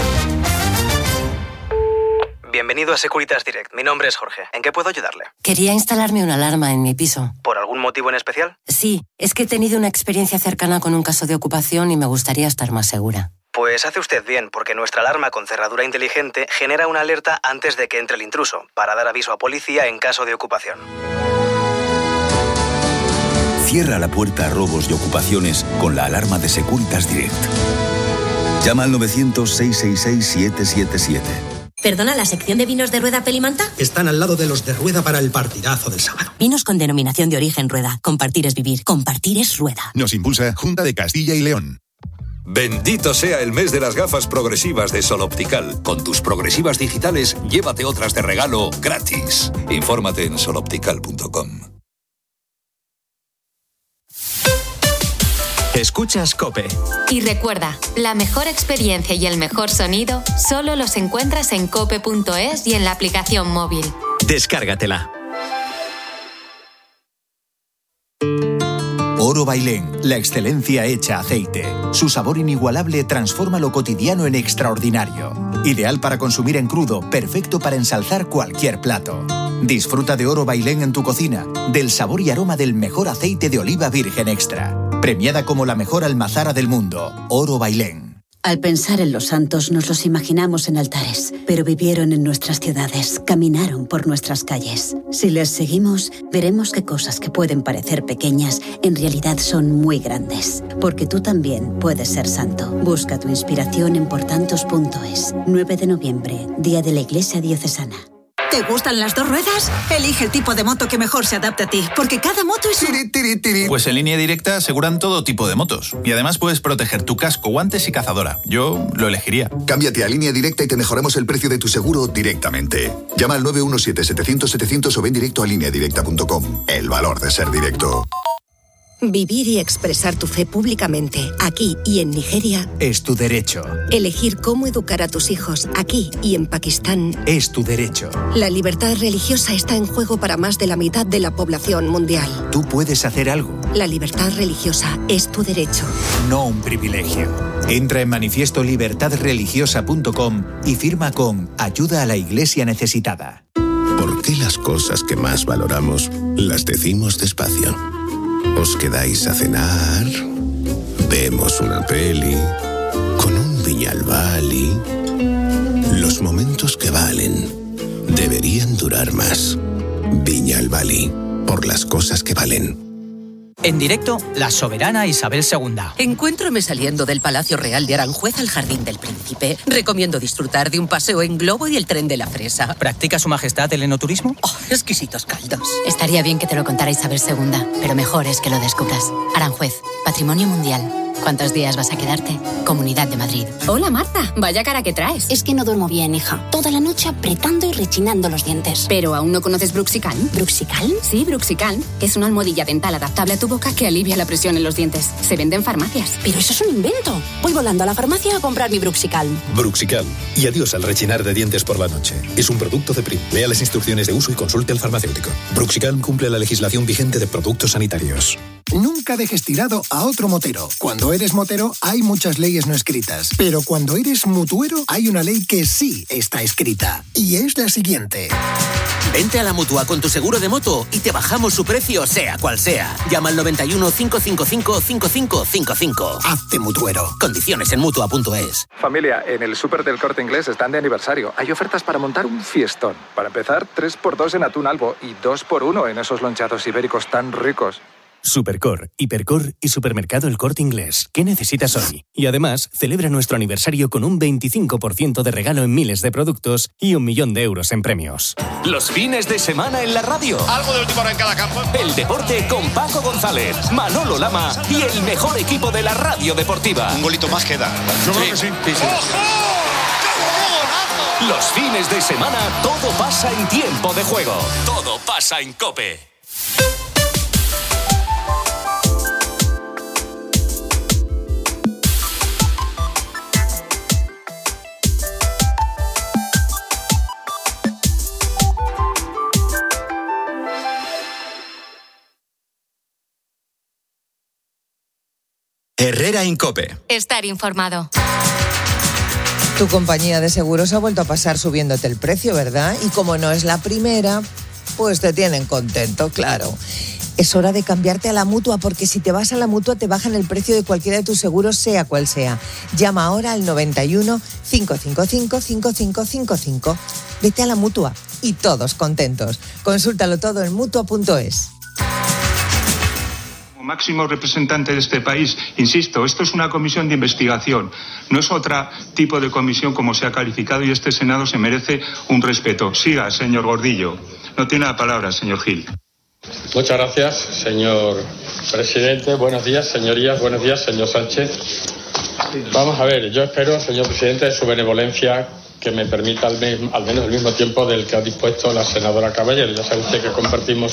Bienvenido a Securitas Direct. Mi nombre es Jorge. ¿En qué puedo ayudarle? Quería instalarme una alarma en mi piso. ¿Por algún motivo en especial? Sí, es que he tenido una experiencia cercana con un caso de ocupación y me gustaría estar más segura. Pues hace usted bien, porque nuestra alarma con cerradura inteligente genera una alerta antes de que entre el intruso, para dar aviso a policía en caso de ocupación. Cierra la puerta a robos y ocupaciones con la alarma de Securitas Direct. Llama al 900-666-777. ¿Perdona, la sección de vinos de Rueda Pelimanta? Están al lado de los de Rueda para el partidazo del sábado. Vinos con denominación de origen Rueda. Compartir es vivir. Compartir es Rueda. Nos impulsa Junta de Castilla y León. Bendito sea el mes de las gafas progresivas de Sol Optical. Con tus progresivas digitales, llévate otras de regalo gratis. Infórmate en soloptical.com. Escuchas COPE. Y recuerda, la mejor experiencia y el mejor sonido solo los encuentras en cope.es y en la aplicación móvil. Descárgatela. Oro Bailén, la excelencia hecha aceite. Su sabor inigualable transforma lo cotidiano en extraordinario. Ideal para consumir en crudo, perfecto para ensalzar cualquier plato. Disfruta de Oro Bailén en tu cocina, del sabor y aroma del mejor aceite de oliva virgen extra. Premiada como la mejor almazara del mundo, Oro Bailén. Al pensar en los santos nos los imaginamos en altares, pero vivieron en nuestras ciudades, caminaron por nuestras calles. Si les seguimos, veremos que cosas que pueden parecer pequeñas en realidad son muy grandes. Porque tú también puedes ser santo. Busca tu inspiración en portantos.es. 9 de noviembre, Día de la Iglesia Diocesana. ¿Te gustan las dos ruedas? Elige el tipo de moto que mejor se adapte a ti, porque cada moto es Pues en Línea Directa aseguran todo tipo de motos. Y además puedes proteger tu casco, guantes y cazadora. Yo lo elegiría. Cámbiate a Línea Directa y te mejoramos el precio de tu seguro directamente. Llama al 917-700-700 o ven directo a lineadirecta.com. El valor de ser directo. Vivir y expresar tu fe públicamente, aquí y en Nigeria, Es tu derecho. elegir cómo educar a tus hijos, aquí y en Pakistán. Es tu derecho. La libertad religiosa está en juego para más de la mitad de la población mundial. Tú puedes hacer algo, La libertad religiosa es tu derecho. no un privilegio. Entra en manifiestolibertadreligiosa.com y firma con Ayuda a la Iglesia Necesitada. ¿Por qué las cosas que más valoramos las decimos despacio? ¿Os quedáis a cenar? ¿Vemos una peli? ¿Con un Viñalbali? Los momentos que valen deberían durar más. Viñalbali, por las cosas que valen. En directo, la soberana Isabel II. Encuéntrame saliendo del Palacio Real de Aranjuez al Jardín del Príncipe. Recomiendo disfrutar de un paseo en globo y el tren de la fresa. ¿Practica su majestad el enoturismo? ¡Oh, exquisitos caldos! Estaría bien que te lo contara Isabel II, pero mejor es que lo descubras. Aranjuez, Patrimonio Mundial. ¿Cuántos días vas a quedarte? Comunidad de Madrid. Hola, Marta. Vaya cara que traes. Es que no duermo bien, hija. Toda la noche apretando y rechinando los dientes. ¿Pero aún no conoces Bruxicalm? ¿Bruxicalm? Sí, Bruxicalm. Es una almohadilla dental adaptable a tu boca que alivia la presión en los dientes. Se vende en farmacias. Pero eso es un invento. Voy volando a la farmacia a comprar mi Bruxicalm. Bruxicalm. Y adiós al rechinar de dientes por la noche. Es un producto de Prim. Lea las instrucciones de uso y consulte al farmacéutico. Bruxicalm cumple la legislación vigente de productos sanitarios. Nunca dejes tirado a otro motero. Cuando eres motero hay muchas leyes no escritas, pero cuando eres mutuero hay una ley que sí está escrita, y es la siguiente. Vente a la Mutua con tu seguro de moto y te bajamos su precio sea cual sea. Llama al 91 555 5555. Hazte mutuero. Condiciones en Mutua.es. Familia, en el súper del Corte Inglés están de aniversario. Hay ofertas para montar un fiestón. Para empezar, 3x2 en atún albo y 2x1 en esos lonchados ibéricos tan ricos. Supercor, Hipercor y Supermercado El Corte Inglés. ¿Qué necesitas hoy? Y además, celebra nuestro aniversario con un 25% de regalo en miles de productos y 1 millón de euros en premios. Los fines de semana en la radio. Algo de última hora en cada campo. El deporte con Paco González, Manolo Lama y el mejor equipo de la radio deportiva. Un golito más queda. Yo creo que sí. Los fines de semana todo pasa en tiempo de juego. Todo pasa en COPE. Herrera Incope. Estar informado. Tu compañía de seguros ha vuelto a pasar subiéndote el precio, ¿verdad? Y como no es la primera, pues te tienen contento, claro. Es hora de cambiarte a la Mutua, porque si te vas a la Mutua te bajan el precio de cualquiera de tus seguros, sea cual sea. Llama ahora al 91 555 5555. Vete a la Mutua y todos contentos. Consúltalo todo en Mutua.es. Máximo representante de este país, insisto, esto es una comisión de investigación, no es otro tipo de comisión como se ha calificado, y este Senado se merece un respeto. Siga, señor Gordillo. No tiene la palabra, señor Gil. Muchas gracias, señor presidente. Buenos días, señorías. Buenos días, señor Sánchez. Vamos a ver, yo espero, señor presidente, de su benevolencia, que me permita al menos el mismo tiempo del que ha dispuesto la senadora Caballero. Ya sabe usted que compartimos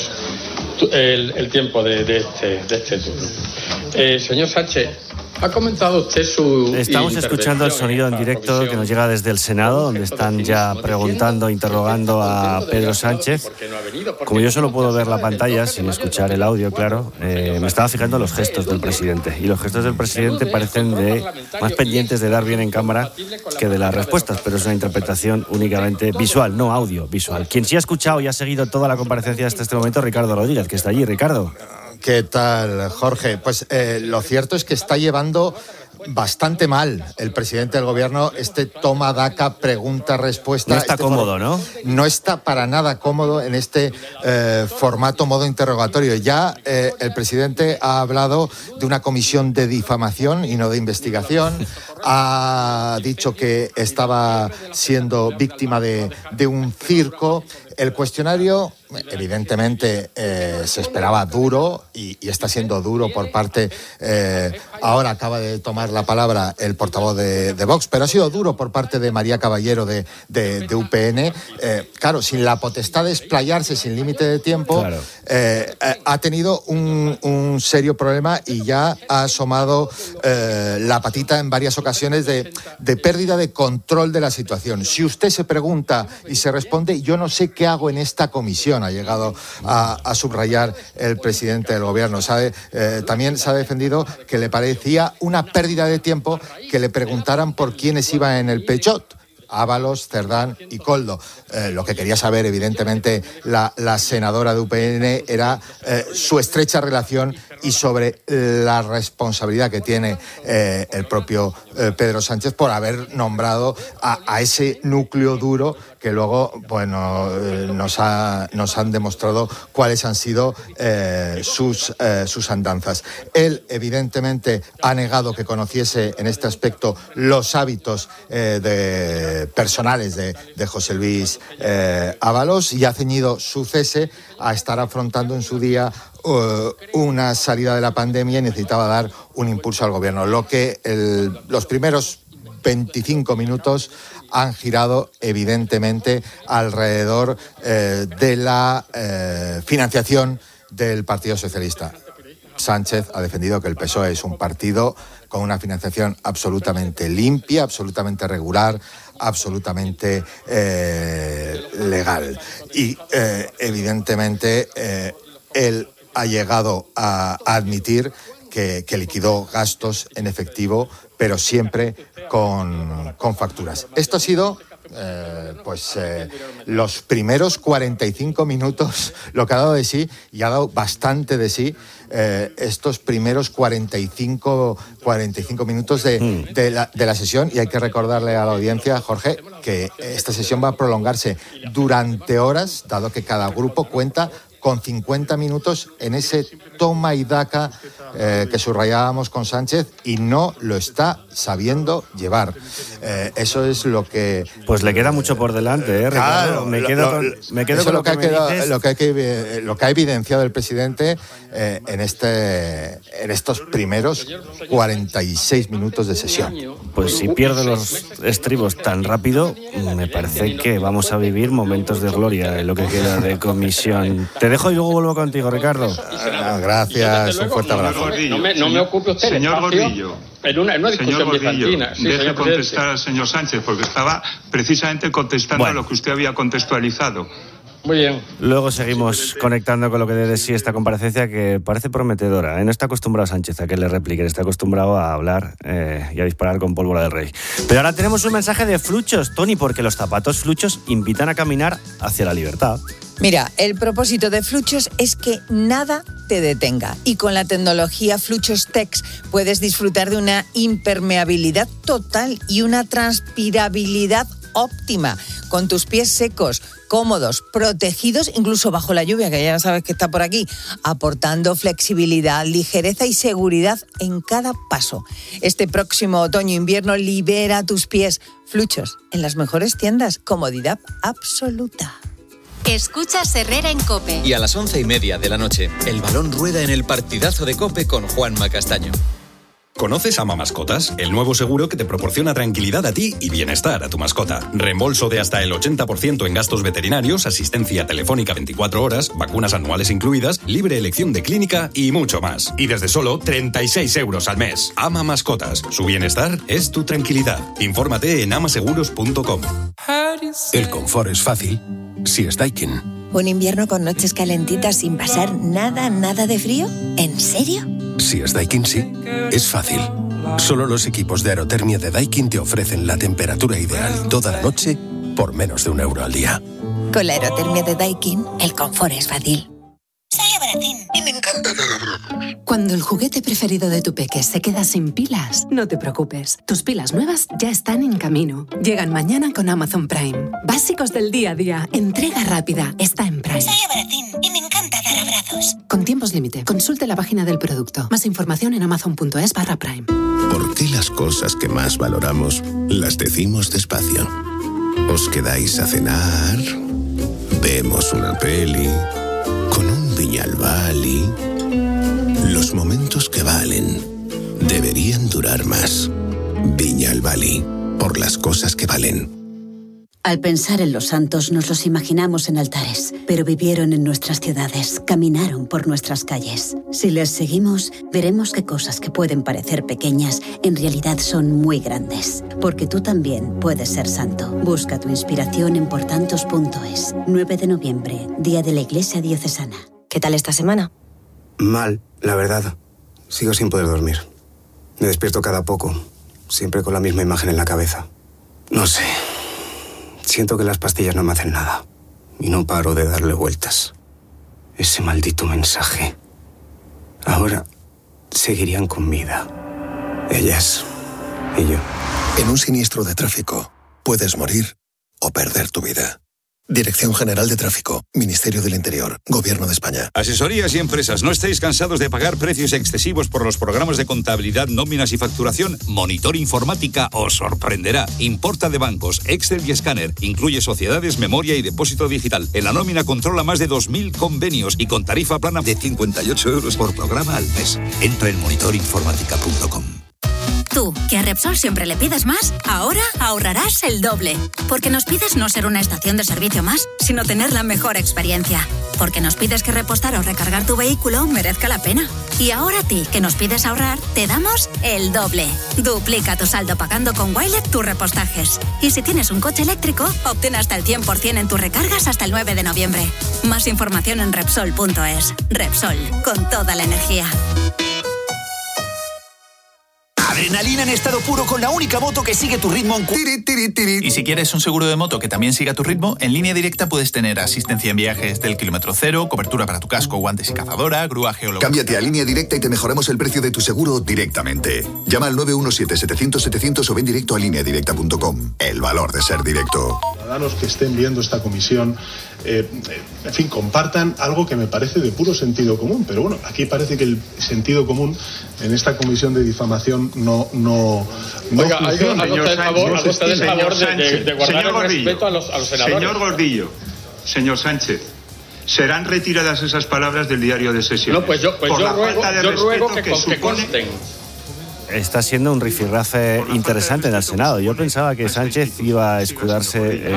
el tiempo de este turno. Señor Sánchez, ha comentado usted su... Estamos escuchando el sonido en directo que nos llega desde el Senado, donde están ya preguntando, interrogando a Pedro Sánchez. Como yo solo puedo ver la pantalla sin escuchar el audio, claro, me estaba fijando en los gestos del presidente. Y los gestos del presidente parecen más pendientes de dar bien en cámara que de las respuestas, pero es una interpretación únicamente visual, no audio, visual. Quien sí ha escuchado y ha seguido toda la comparecencia hasta este momento, Ricardo Rodríguez, que está allí. Ricardo. ¿Qué tal, Jorge? Pues lo cierto es que está llevando bastante mal el presidente del gobierno toma, daca, pregunta, respuesta. No está cómodo, ¿no? No está para nada cómodo en este formato modo interrogatorio. Ya el presidente ha hablado de una comisión de difamación y no de investigación. Ha dicho que estaba siendo víctima de un circo. El cuestionario, evidentemente, se esperaba duro y está siendo duro por parte... ahora acaba de tomar la palabra el portavoz de Vox, pero ha sido duro por parte de María Caballero de UPN. Claro, sin la potestad de explayarse, sin límite de tiempo, claro. Ha tenido un serio problema y ya ha asomado la patita en varias ocasiones de pérdida de control de la situación. Si usted se pregunta y se responde, yo no sé qué hago en esta comisión, ha llegado a subrayar el presidente del gobierno. También se ha defendido que le parecía una pérdida de tiempo que le preguntaran por quiénes iban en el Peugeot. Ábalos, Cerdán y Koldo. Lo que quería saber, evidentemente, la senadora de UPN era su estrecha relación y sobre la responsabilidad que tiene el propio Pedro Sánchez por haber nombrado a ese núcleo duro que luego, bueno, nos han demostrado cuáles han sido sus andanzas. Él, evidentemente, ha negado que conociese en este aspecto los hábitos personales de José Luis Ábalos y ha ceñido su cese a estar afrontando en su día una salida de la pandemia y necesitaba dar un impulso al gobierno. Lo que los primeros 25 minutos han girado evidentemente alrededor de la financiación del Partido Socialista. Sánchez ha defendido que el PSOE es un partido con una financiación absolutamente limpia, absolutamente regular, absolutamente legal. Y evidentemente él ha llegado a admitir que liquidó gastos en efectivo, pero siempre con facturas. Esto ha sido los primeros 45 minutos, lo que ha dado de sí, y ha dado bastante de sí, estos primeros 45 minutos de la sesión. Y hay que recordarle a la audiencia, Jorge, que esta sesión va a prolongarse durante horas, dado que cada grupo cuenta con 50 minutos en ese toma y daca que subrayábamos con Sánchez y no lo está sabiendo llevar. Eso es lo que... Pues le queda mucho por delante, Ricardo. Claro, me quedo con lo que ha evidenciado el presidente en estos primeros 46 minutos de sesión. Pues si pierde los estribos tan rápido, me parece que vamos a vivir momentos de gloria en lo que queda de comisión. Te dejo y luego vuelvo contigo, Ricardo. Gracias, un fuerte abrazo. No me ocupe usted. Señor Gordillo. En una discusión bizantina. Deje contestar al señor Sánchez, porque estaba precisamente contestando a lo que usted había contextualizado. Muy bien. Luego seguimos conectando con lo que dé de sí esta comparecencia, que parece prometedora. No está acostumbrado Sánchez a que le repliquen, está acostumbrado a hablar y a disparar con pólvora del rey. Pero ahora tenemos un mensaje de Fluchos, Tony, porque los zapatos Fluchos invitan a caminar hacia la libertad. Mira, el propósito de Fluchos es que nada te detenga. Y con la tecnología Fluchos Tex puedes disfrutar de una impermeabilidad total y una transpirabilidad óptima, con tus pies secos, cómodos, protegidos incluso bajo la lluvia, que ya sabes que está por aquí, aportando flexibilidad, ligereza y seguridad en cada paso. Este próximo otoño-invierno libera tus pies. Fluchos, en las mejores tiendas, comodidad absoluta. Escuchas Herrera en COPE. Y a las 11:30 de la noche, el balón rueda en el partidazo de COPE con Juanma Castaño. ¿Conoces Ama Mascotas? El nuevo seguro que te proporciona tranquilidad a ti y bienestar a tu mascota. Reembolso de hasta el 80% en gastos veterinarios, asistencia telefónica 24 horas, vacunas anuales incluidas, libre elección de clínica y mucho más. Y desde solo 36 euros al mes. Ama Mascotas. Su bienestar es tu tranquilidad. Infórmate en amaseguros.com. El confort es fácil si es Daikin. ¿Un invierno con noches calentitas sin pasar nada de frío? ¿En serio? Si es Daikin, sí. Es fácil. Solo los equipos de aerotermia de Daikin te ofrecen la temperatura ideal toda la noche por menos de €1 al día. Con la aerotermia de Daikin, el confort es fácil. Soy Baratín y me encanta dar abrazos. Cuando el juguete preferido de tu peque se queda sin pilas, no te preocupes. Tus pilas nuevas ya están en camino. Llegan mañana con Amazon Prime. Básicos del día a día. Entrega rápida. Está en Prime. Soy Baratín y me encanta dar abrazos. Con tiempos límite. Consulte la página del producto. Más información en amazon.es/Prime. ¿Por qué las cosas que más valoramos las decimos despacio? ¿Os quedáis a cenar? ¿Vemos una peli? ¿Con un Viñalbali? Los momentos que valen deberían durar más. Viñalbali, por las cosas que valen. Al pensar en los santos nos los imaginamos en altares, pero vivieron en nuestras ciudades, caminaron por nuestras calles. Si les seguimos, veremos que cosas que pueden parecer pequeñas en realidad son muy grandes. Porque tú también puedes ser santo. Busca tu inspiración en portantos.es. 9 de noviembre, Día de la Iglesia Diocesana. ¿Qué tal esta semana? Mal, la verdad. Sigo sin poder dormir. Me despierto cada poco, siempre con la misma imagen en la cabeza. No sé. Siento que las pastillas no me hacen nada. Y no paro de darle vueltas. Ese maldito mensaje. Ahora seguirían con vida. Ellas y yo. En un siniestro de tráfico, puedes morir o perder tu vida. Dirección General de Tráfico, Ministerio del Interior, Gobierno de España. Asesorías y empresas, ¿no estáis cansados de pagar precios excesivos por los programas de contabilidad, nóminas y facturación? Monitor Informática os sorprenderá. Importa de bancos, Excel y escáner. Incluye sociedades, memoria y depósito digital. En la nómina controla más de 2.000 convenios y con tarifa plana de 58 euros por programa al mes. Entra en monitorinformática.com. Tú, que a Repsol siempre le pides más, ahora ahorrarás el doble. Porque nos pides no ser una estación de servicio más, sino tener la mejor experiencia. Porque nos pides que repostar o recargar tu vehículo merezca la pena. Y ahora a ti, que nos pides ahorrar, te damos el doble. Duplica tu saldo pagando con Wilet tus repostajes. Y si tienes un coche eléctrico, obtén hasta el 100% en tus recargas hasta el 9 de noviembre. Más información en Repsol.es. Repsol, con toda la energía. Adrenalina en estado puro con la única moto que sigue tu ritmo en Y si quieres un seguro de moto que también siga tu ritmo, en Línea Directa puedes tener asistencia en viajes del kilómetro cero, cobertura para tu casco, guantes y cazadora, grúa geológica. Cámbiate a Línea Directa y te mejoramos el precio de tu seguro directamente. Llama al 917-700-700 o ven directo a lineadirecta.com. El valor de ser directo. Ciudadanos que estén viendo esta comisión, en fin, compartan algo que me parece de puro sentido común, pero bueno, aquí parece que el sentido común en esta comisión de difamación no Oiga, funciona. haga usted el favor de guardar el respeto a los senadores. Señor Gordillo, señor Sánchez, serán retiradas esas palabras del diario de sesiones. No, pues yo ruego que consten. Está siendo un rifirrafe interesante en el Senado. Yo pensaba que Sánchez iba a escudarse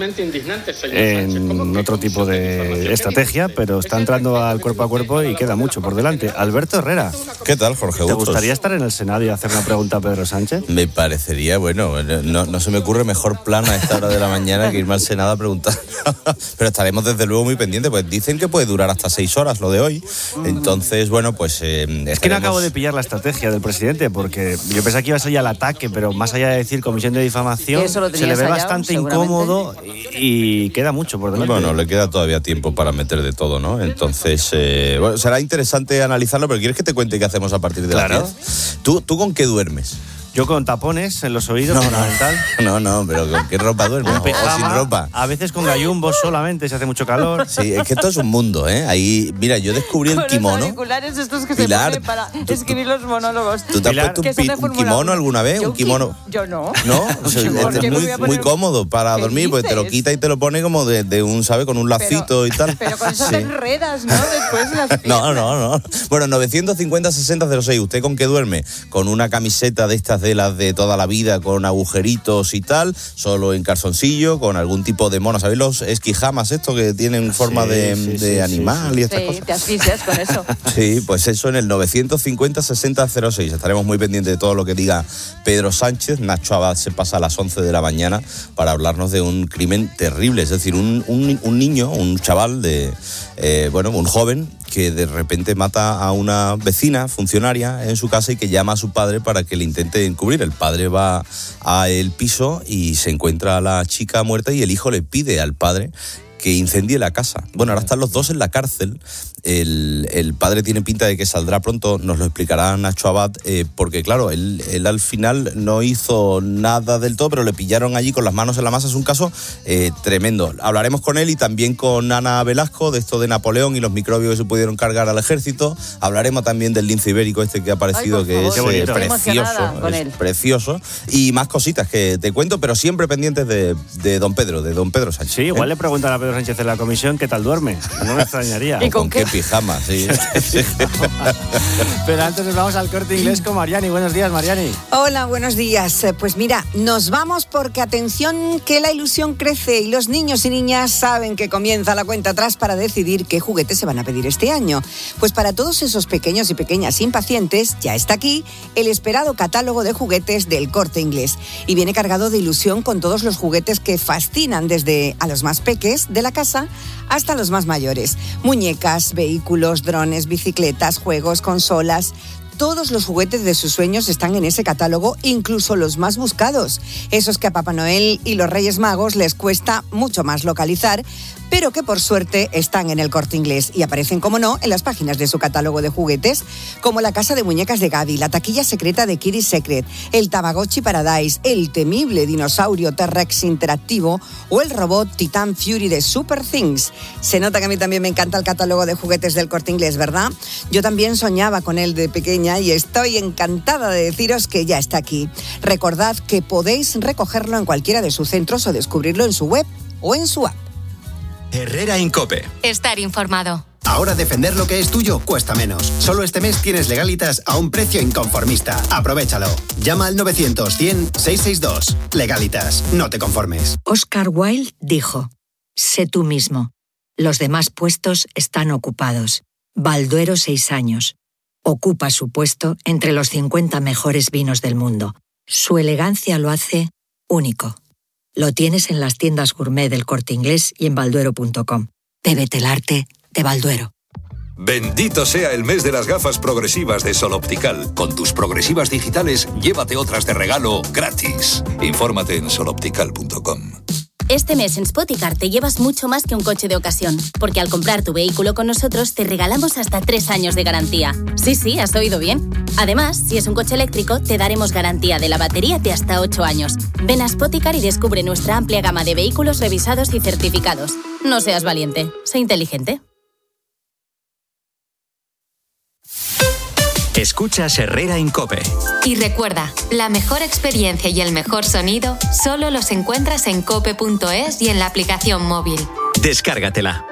en otro tipo de estrategia, pero está entrando al cuerpo a cuerpo y queda mucho por delante. Alberto Herrera. ¿Qué tal, Jorge? ¿Te gustaría estar en el Senado y hacer una pregunta a Pedro Sánchez? Me parecería, bueno, no se me ocurre mejor plan a esta hora de la mañana que irme al Senado a preguntar. Pero estaremos desde luego muy pendientes, pues dicen que puede durar hasta 6 horas lo de hoy. Entonces, bueno, pues... Es que no acabo de pillar la estrategia del presidente, porque yo pensaba que iba a salir al ataque, pero más allá de decir comisión de difamación, se le ve bastante incómodo y queda mucho por delante. Bueno, le queda todavía tiempo para meter de todo, ¿no? Entonces, bueno, será interesante analizarlo, pero ¿quieres que te cuente qué hacemos a partir de las 10? ¿Tú con qué duermes? Yo con tapones en los oídos, fundamental. No, pero ¿con qué ropa duermes? Con pijama, o sin ropa. A veces con gallumbos solamente, se hace mucho calor. Sí, es que esto es un mundo, ¿eh? Ahí, mira, yo descubrí el kimono. Los auriculares estos que Pilar, se ponen para escribir los monólogos. ¿Tú te has puesto un kimono alguna vez? ¿Un kimono? Yo no. ¿No? Es muy cómodo para dormir, porque te lo quita y te lo pone como de un, ¿sabes? Con un lacito y tal. Pero con eso te enredas, ¿no? Después No. Bueno, 950-6006. ¿Usted con qué duerme? ¿Con una camiseta de estas de las de toda la vida, con agujeritos y tal? ¿Solo en calzoncillo? ¿Con algún tipo de mono? ¿Sabéis los esquijamas estos que tienen forma de animal y estas cosas? Te asfixias con eso. Sí, pues eso en el 950-6006. Estaremos muy pendientes de todo lo que diga Pedro Sánchez. Nacho Abad se pasa a las 11 de la mañana para hablarnos de un crimen terrible. Es decir, un niño, un chaval un joven que de repente mata a una vecina funcionaria en su casa y que llama a su padre para que le intente encubrir. El padre va al piso y se encuentra a la chica muerta y el hijo le pide al padre que incendie la casa. Bueno, ahora están los dos en la cárcel. El padre tiene pinta de que saldrá pronto, nos lo explicará Nacho Abad, porque claro, él al final no hizo nada del todo, pero le pillaron allí con las manos en la masa. Es un caso tremendo. Hablaremos con él y también con Ana Velasco, de esto de Napoleón y los microbios que se pudieron cargar al ejército. Hablaremos también del lince ibérico este que ha aparecido, que es precioso. Y más cositas que te cuento, pero siempre pendientes de don Pedro Sánchez. Sí, igual le preguntan a Pedro Sánchez en la comisión qué tal duerme. No me extrañaría. ¿Y con qué pijama? Sí. Pero antes nos vamos al Corte Inglés con Mariani. Buenos días, Mariani. Hola, buenos días. Pues mira, nos vamos porque atención que la ilusión crece y los niños y niñas saben que comienza la cuenta atrás para decidir qué juguetes se van a pedir este año. Pues para todos esos pequeños y pequeñas impacientes ya está aquí el esperado catálogo de juguetes del Corte Inglés. Y viene cargado de ilusión con todos los juguetes que fascinan desde a los más peques de la casa hasta los más mayores. Muñecas, vehículos, drones, bicicletas, juegos, consolas. Todos los juguetes de sus sueños están en ese catálogo, incluso los más buscados. Esos que a Papá Noel y los Reyes Magos les cuesta mucho más localizar, pero que por suerte están en el Corte Inglés y aparecen, como no, en las páginas de su catálogo de juguetes, como la casa de muñecas de Gaby, la taquilla secreta de Kitty Secret, el Tamagotchi Paradise, el temible dinosaurio T-Rex interactivo o el robot Titan Fury de Super Things. Se nota que a mí también me encanta el catálogo de juguetes del Corte Inglés, ¿verdad? Yo también soñaba con él de pequeña y estoy encantada de deciros que ya está aquí. Recordad que podéis recogerlo en cualquiera de sus centros o descubrirlo en su web o en su app. Herrera Incope. Estar informado. Ahora defender lo que es tuyo cuesta menos. Solo este mes tienes Legalitas a un precio inconformista. Aprovéchalo. Llama al 900-100-662. Legalitas, no te conformes. Oscar Wilde dijo: sé tú mismo. Los demás puestos están ocupados. Balduero 6 años. Ocupa su puesto entre los 50 mejores vinos del mundo. Su elegancia lo hace único. Lo tienes en las tiendas gourmet del Corte Inglés y en balduero.com. Bébete el arte de Balduero. Bendito sea el mes de las gafas progresivas de Sol Optical. Con tus progresivas digitales, llévate otras de regalo gratis. Infórmate en soloptical.com. Este mes en Spoticar te llevas mucho más que un coche de ocasión, porque al comprar tu vehículo con nosotros te regalamos hasta 3 años de garantía. Sí, has oído bien. Además, si es un coche eléctrico, te daremos garantía de la batería de hasta 8 años. Ven a Spoticar y descubre nuestra amplia gama de vehículos revisados y certificados. No seas valiente, sé inteligente. Escuchas Herrera Incope. Y recuerda, la mejor experiencia y el mejor sonido solo los encuentras en cope.es y en la aplicación móvil. Descárgatela.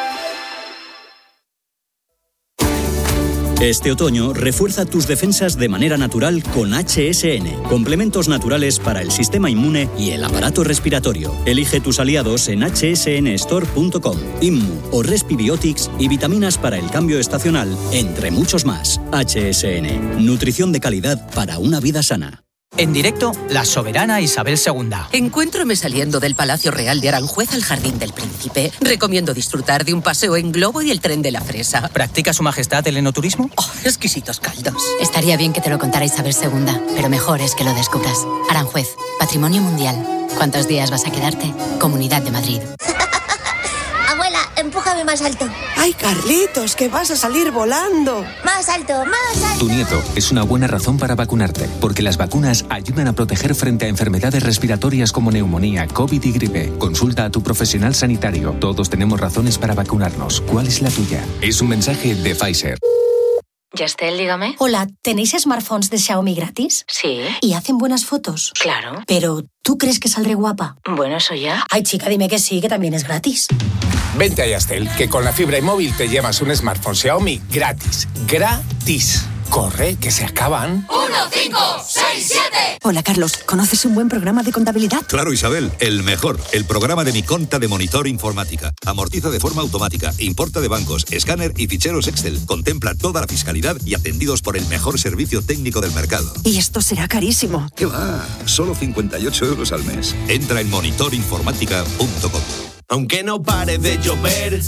Este otoño, refuerza tus defensas de manera natural con HSN. Complementos naturales para el sistema inmune y el aparato respiratorio. Elige tus aliados en hsnstore.com. Immu o Respibiotics y vitaminas para el cambio estacional, entre muchos más. HSN. Nutrición de calidad para una vida sana. En directo, la soberana Isabel II. Encuéntrame saliendo del Palacio Real de Aranjuez al Jardín del Príncipe. Recomiendo disfrutar de un paseo en globo y el tren de la fresa. ¿Practica su majestad el enoturismo? ¡Oh, exquisitos caldos! Estaría bien que te lo contara Isabel II, pero mejor es que lo descubras. Aranjuez, Patrimonio Mundial. ¿Cuántos días vas a quedarte? Comunidad de Madrid. Abuela, empújame más alto. ¡Ay, Carlitos, que vas a salir volando! Más alto, más alto. Tu nieto es una buena razón para vacunarte, porque las vacunas ayudan a proteger frente a enfermedades respiratorias como neumonía, COVID y gripe. Consulta a tu profesional sanitario. Todos tenemos razones para vacunarnos. ¿Cuál es la tuya? Es un mensaje de Pfizer. Yastel, dígame. Hola, ¿tenéis smartphones de Xiaomi gratis? Sí. ¿Y hacen buenas fotos? Claro. Pero, ¿tú crees que saldré guapa? Bueno, eso ya. Ay, chica, dime que sí, que también es gratis. Vente a Yastel, que con la fibra y móvil te llevas un smartphone Xiaomi gratis. ¡Gratis! Corre, que se acaban. 1, 5, 6, 7. Hola, Carlos. ¿Conoces un buen programa de contabilidad? Claro, Isabel, el mejor. El programa de Mi Conta de Monitor Informática. Amortiza de forma automática, importa de bancos, escáner y ficheros Excel. Contempla toda la fiscalidad y atendidos por el mejor servicio técnico del mercado. Y esto será carísimo. ¿Qué va? Solo 58 euros al mes. Entra en monitorinformática.com. Aunque no pare de llover,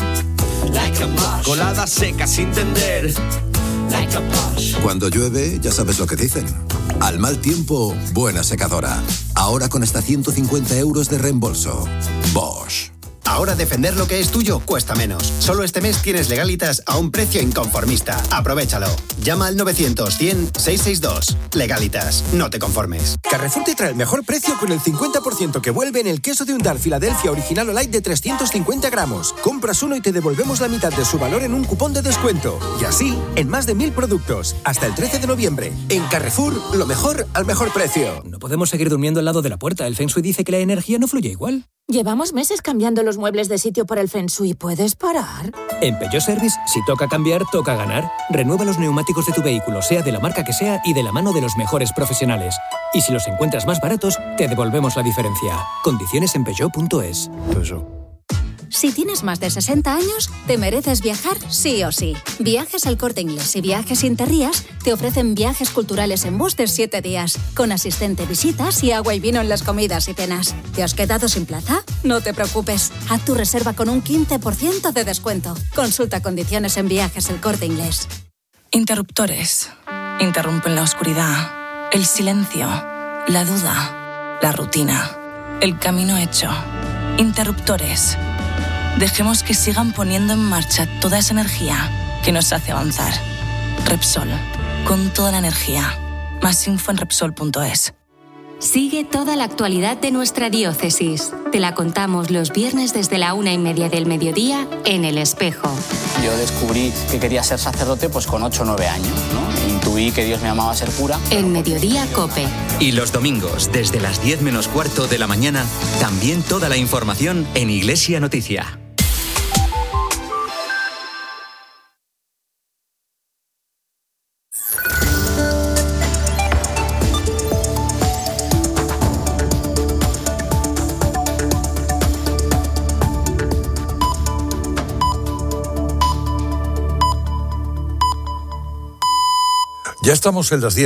colada seca sin tender. Cuando llueve, ya sabes lo que dicen. Al mal tiempo, buena secadora. Ahora con hasta 150 euros de reembolso. Bosch. Ahora defender lo que es tuyo cuesta menos. Solo este mes tienes Legalitas a un precio inconformista. Aprovéchalo. Llama al 900-100-662. Legalitas, no te conformes. Carrefour te trae el mejor precio con el 50% que vuelve en el queso de Undar Filadelfia Original o Light de 350 gramos. Compras uno y te devolvemos la mitad de su valor en un cupón de descuento. Y así, en más de 1000 productos. Hasta el 13 de noviembre. En Carrefour, lo mejor al mejor precio. No podemos seguir durmiendo al lado de la puerta. El Feng Shui dice que la energía no fluye igual. Llevamos meses cambiando los muebles de sitio por el Feng Shui. ¿Puedes parar? En Peugeot Service, si toca cambiar, toca ganar. Renueva los neumáticos de tu vehículo, sea de la marca que sea y de la mano de los mejores profesionales. Y si los encuentras más baratos, te devolvemos la diferencia. Condiciones en Peugeot.es. Si tienes más de 60 años, te mereces viajar sí o sí. Viajes El Corte Inglés y Viajes Interrías te ofrecen viajes culturales en bus de 7 días, con asistente, visitas y agua y vino en las comidas y cenas. ¿Te has quedado sin plaza? No te preocupes. Haz tu reserva con un 15% de descuento. Consulta condiciones en Viajes El Corte Inglés. Interruptores. Interrumpen la oscuridad, el silencio, la duda, la rutina, el camino hecho. Interruptores. Dejemos que sigan poniendo en marcha toda esa energía que nos hace avanzar. Repsol, con toda la energía. Más info en Repsol.es. Sigue toda la actualidad de nuestra diócesis. Te la contamos los viernes desde la 1:30 del mediodía en El Espejo. Yo descubrí que quería ser sacerdote pues con 8 o 9 años, ¿no? Intuí que Dios me llamaba a ser cura. En Mediodía Cope. Y los domingos, desde las 10 menos cuarto de la mañana, también toda la información en Iglesia Noticia. Ya estamos en las 10.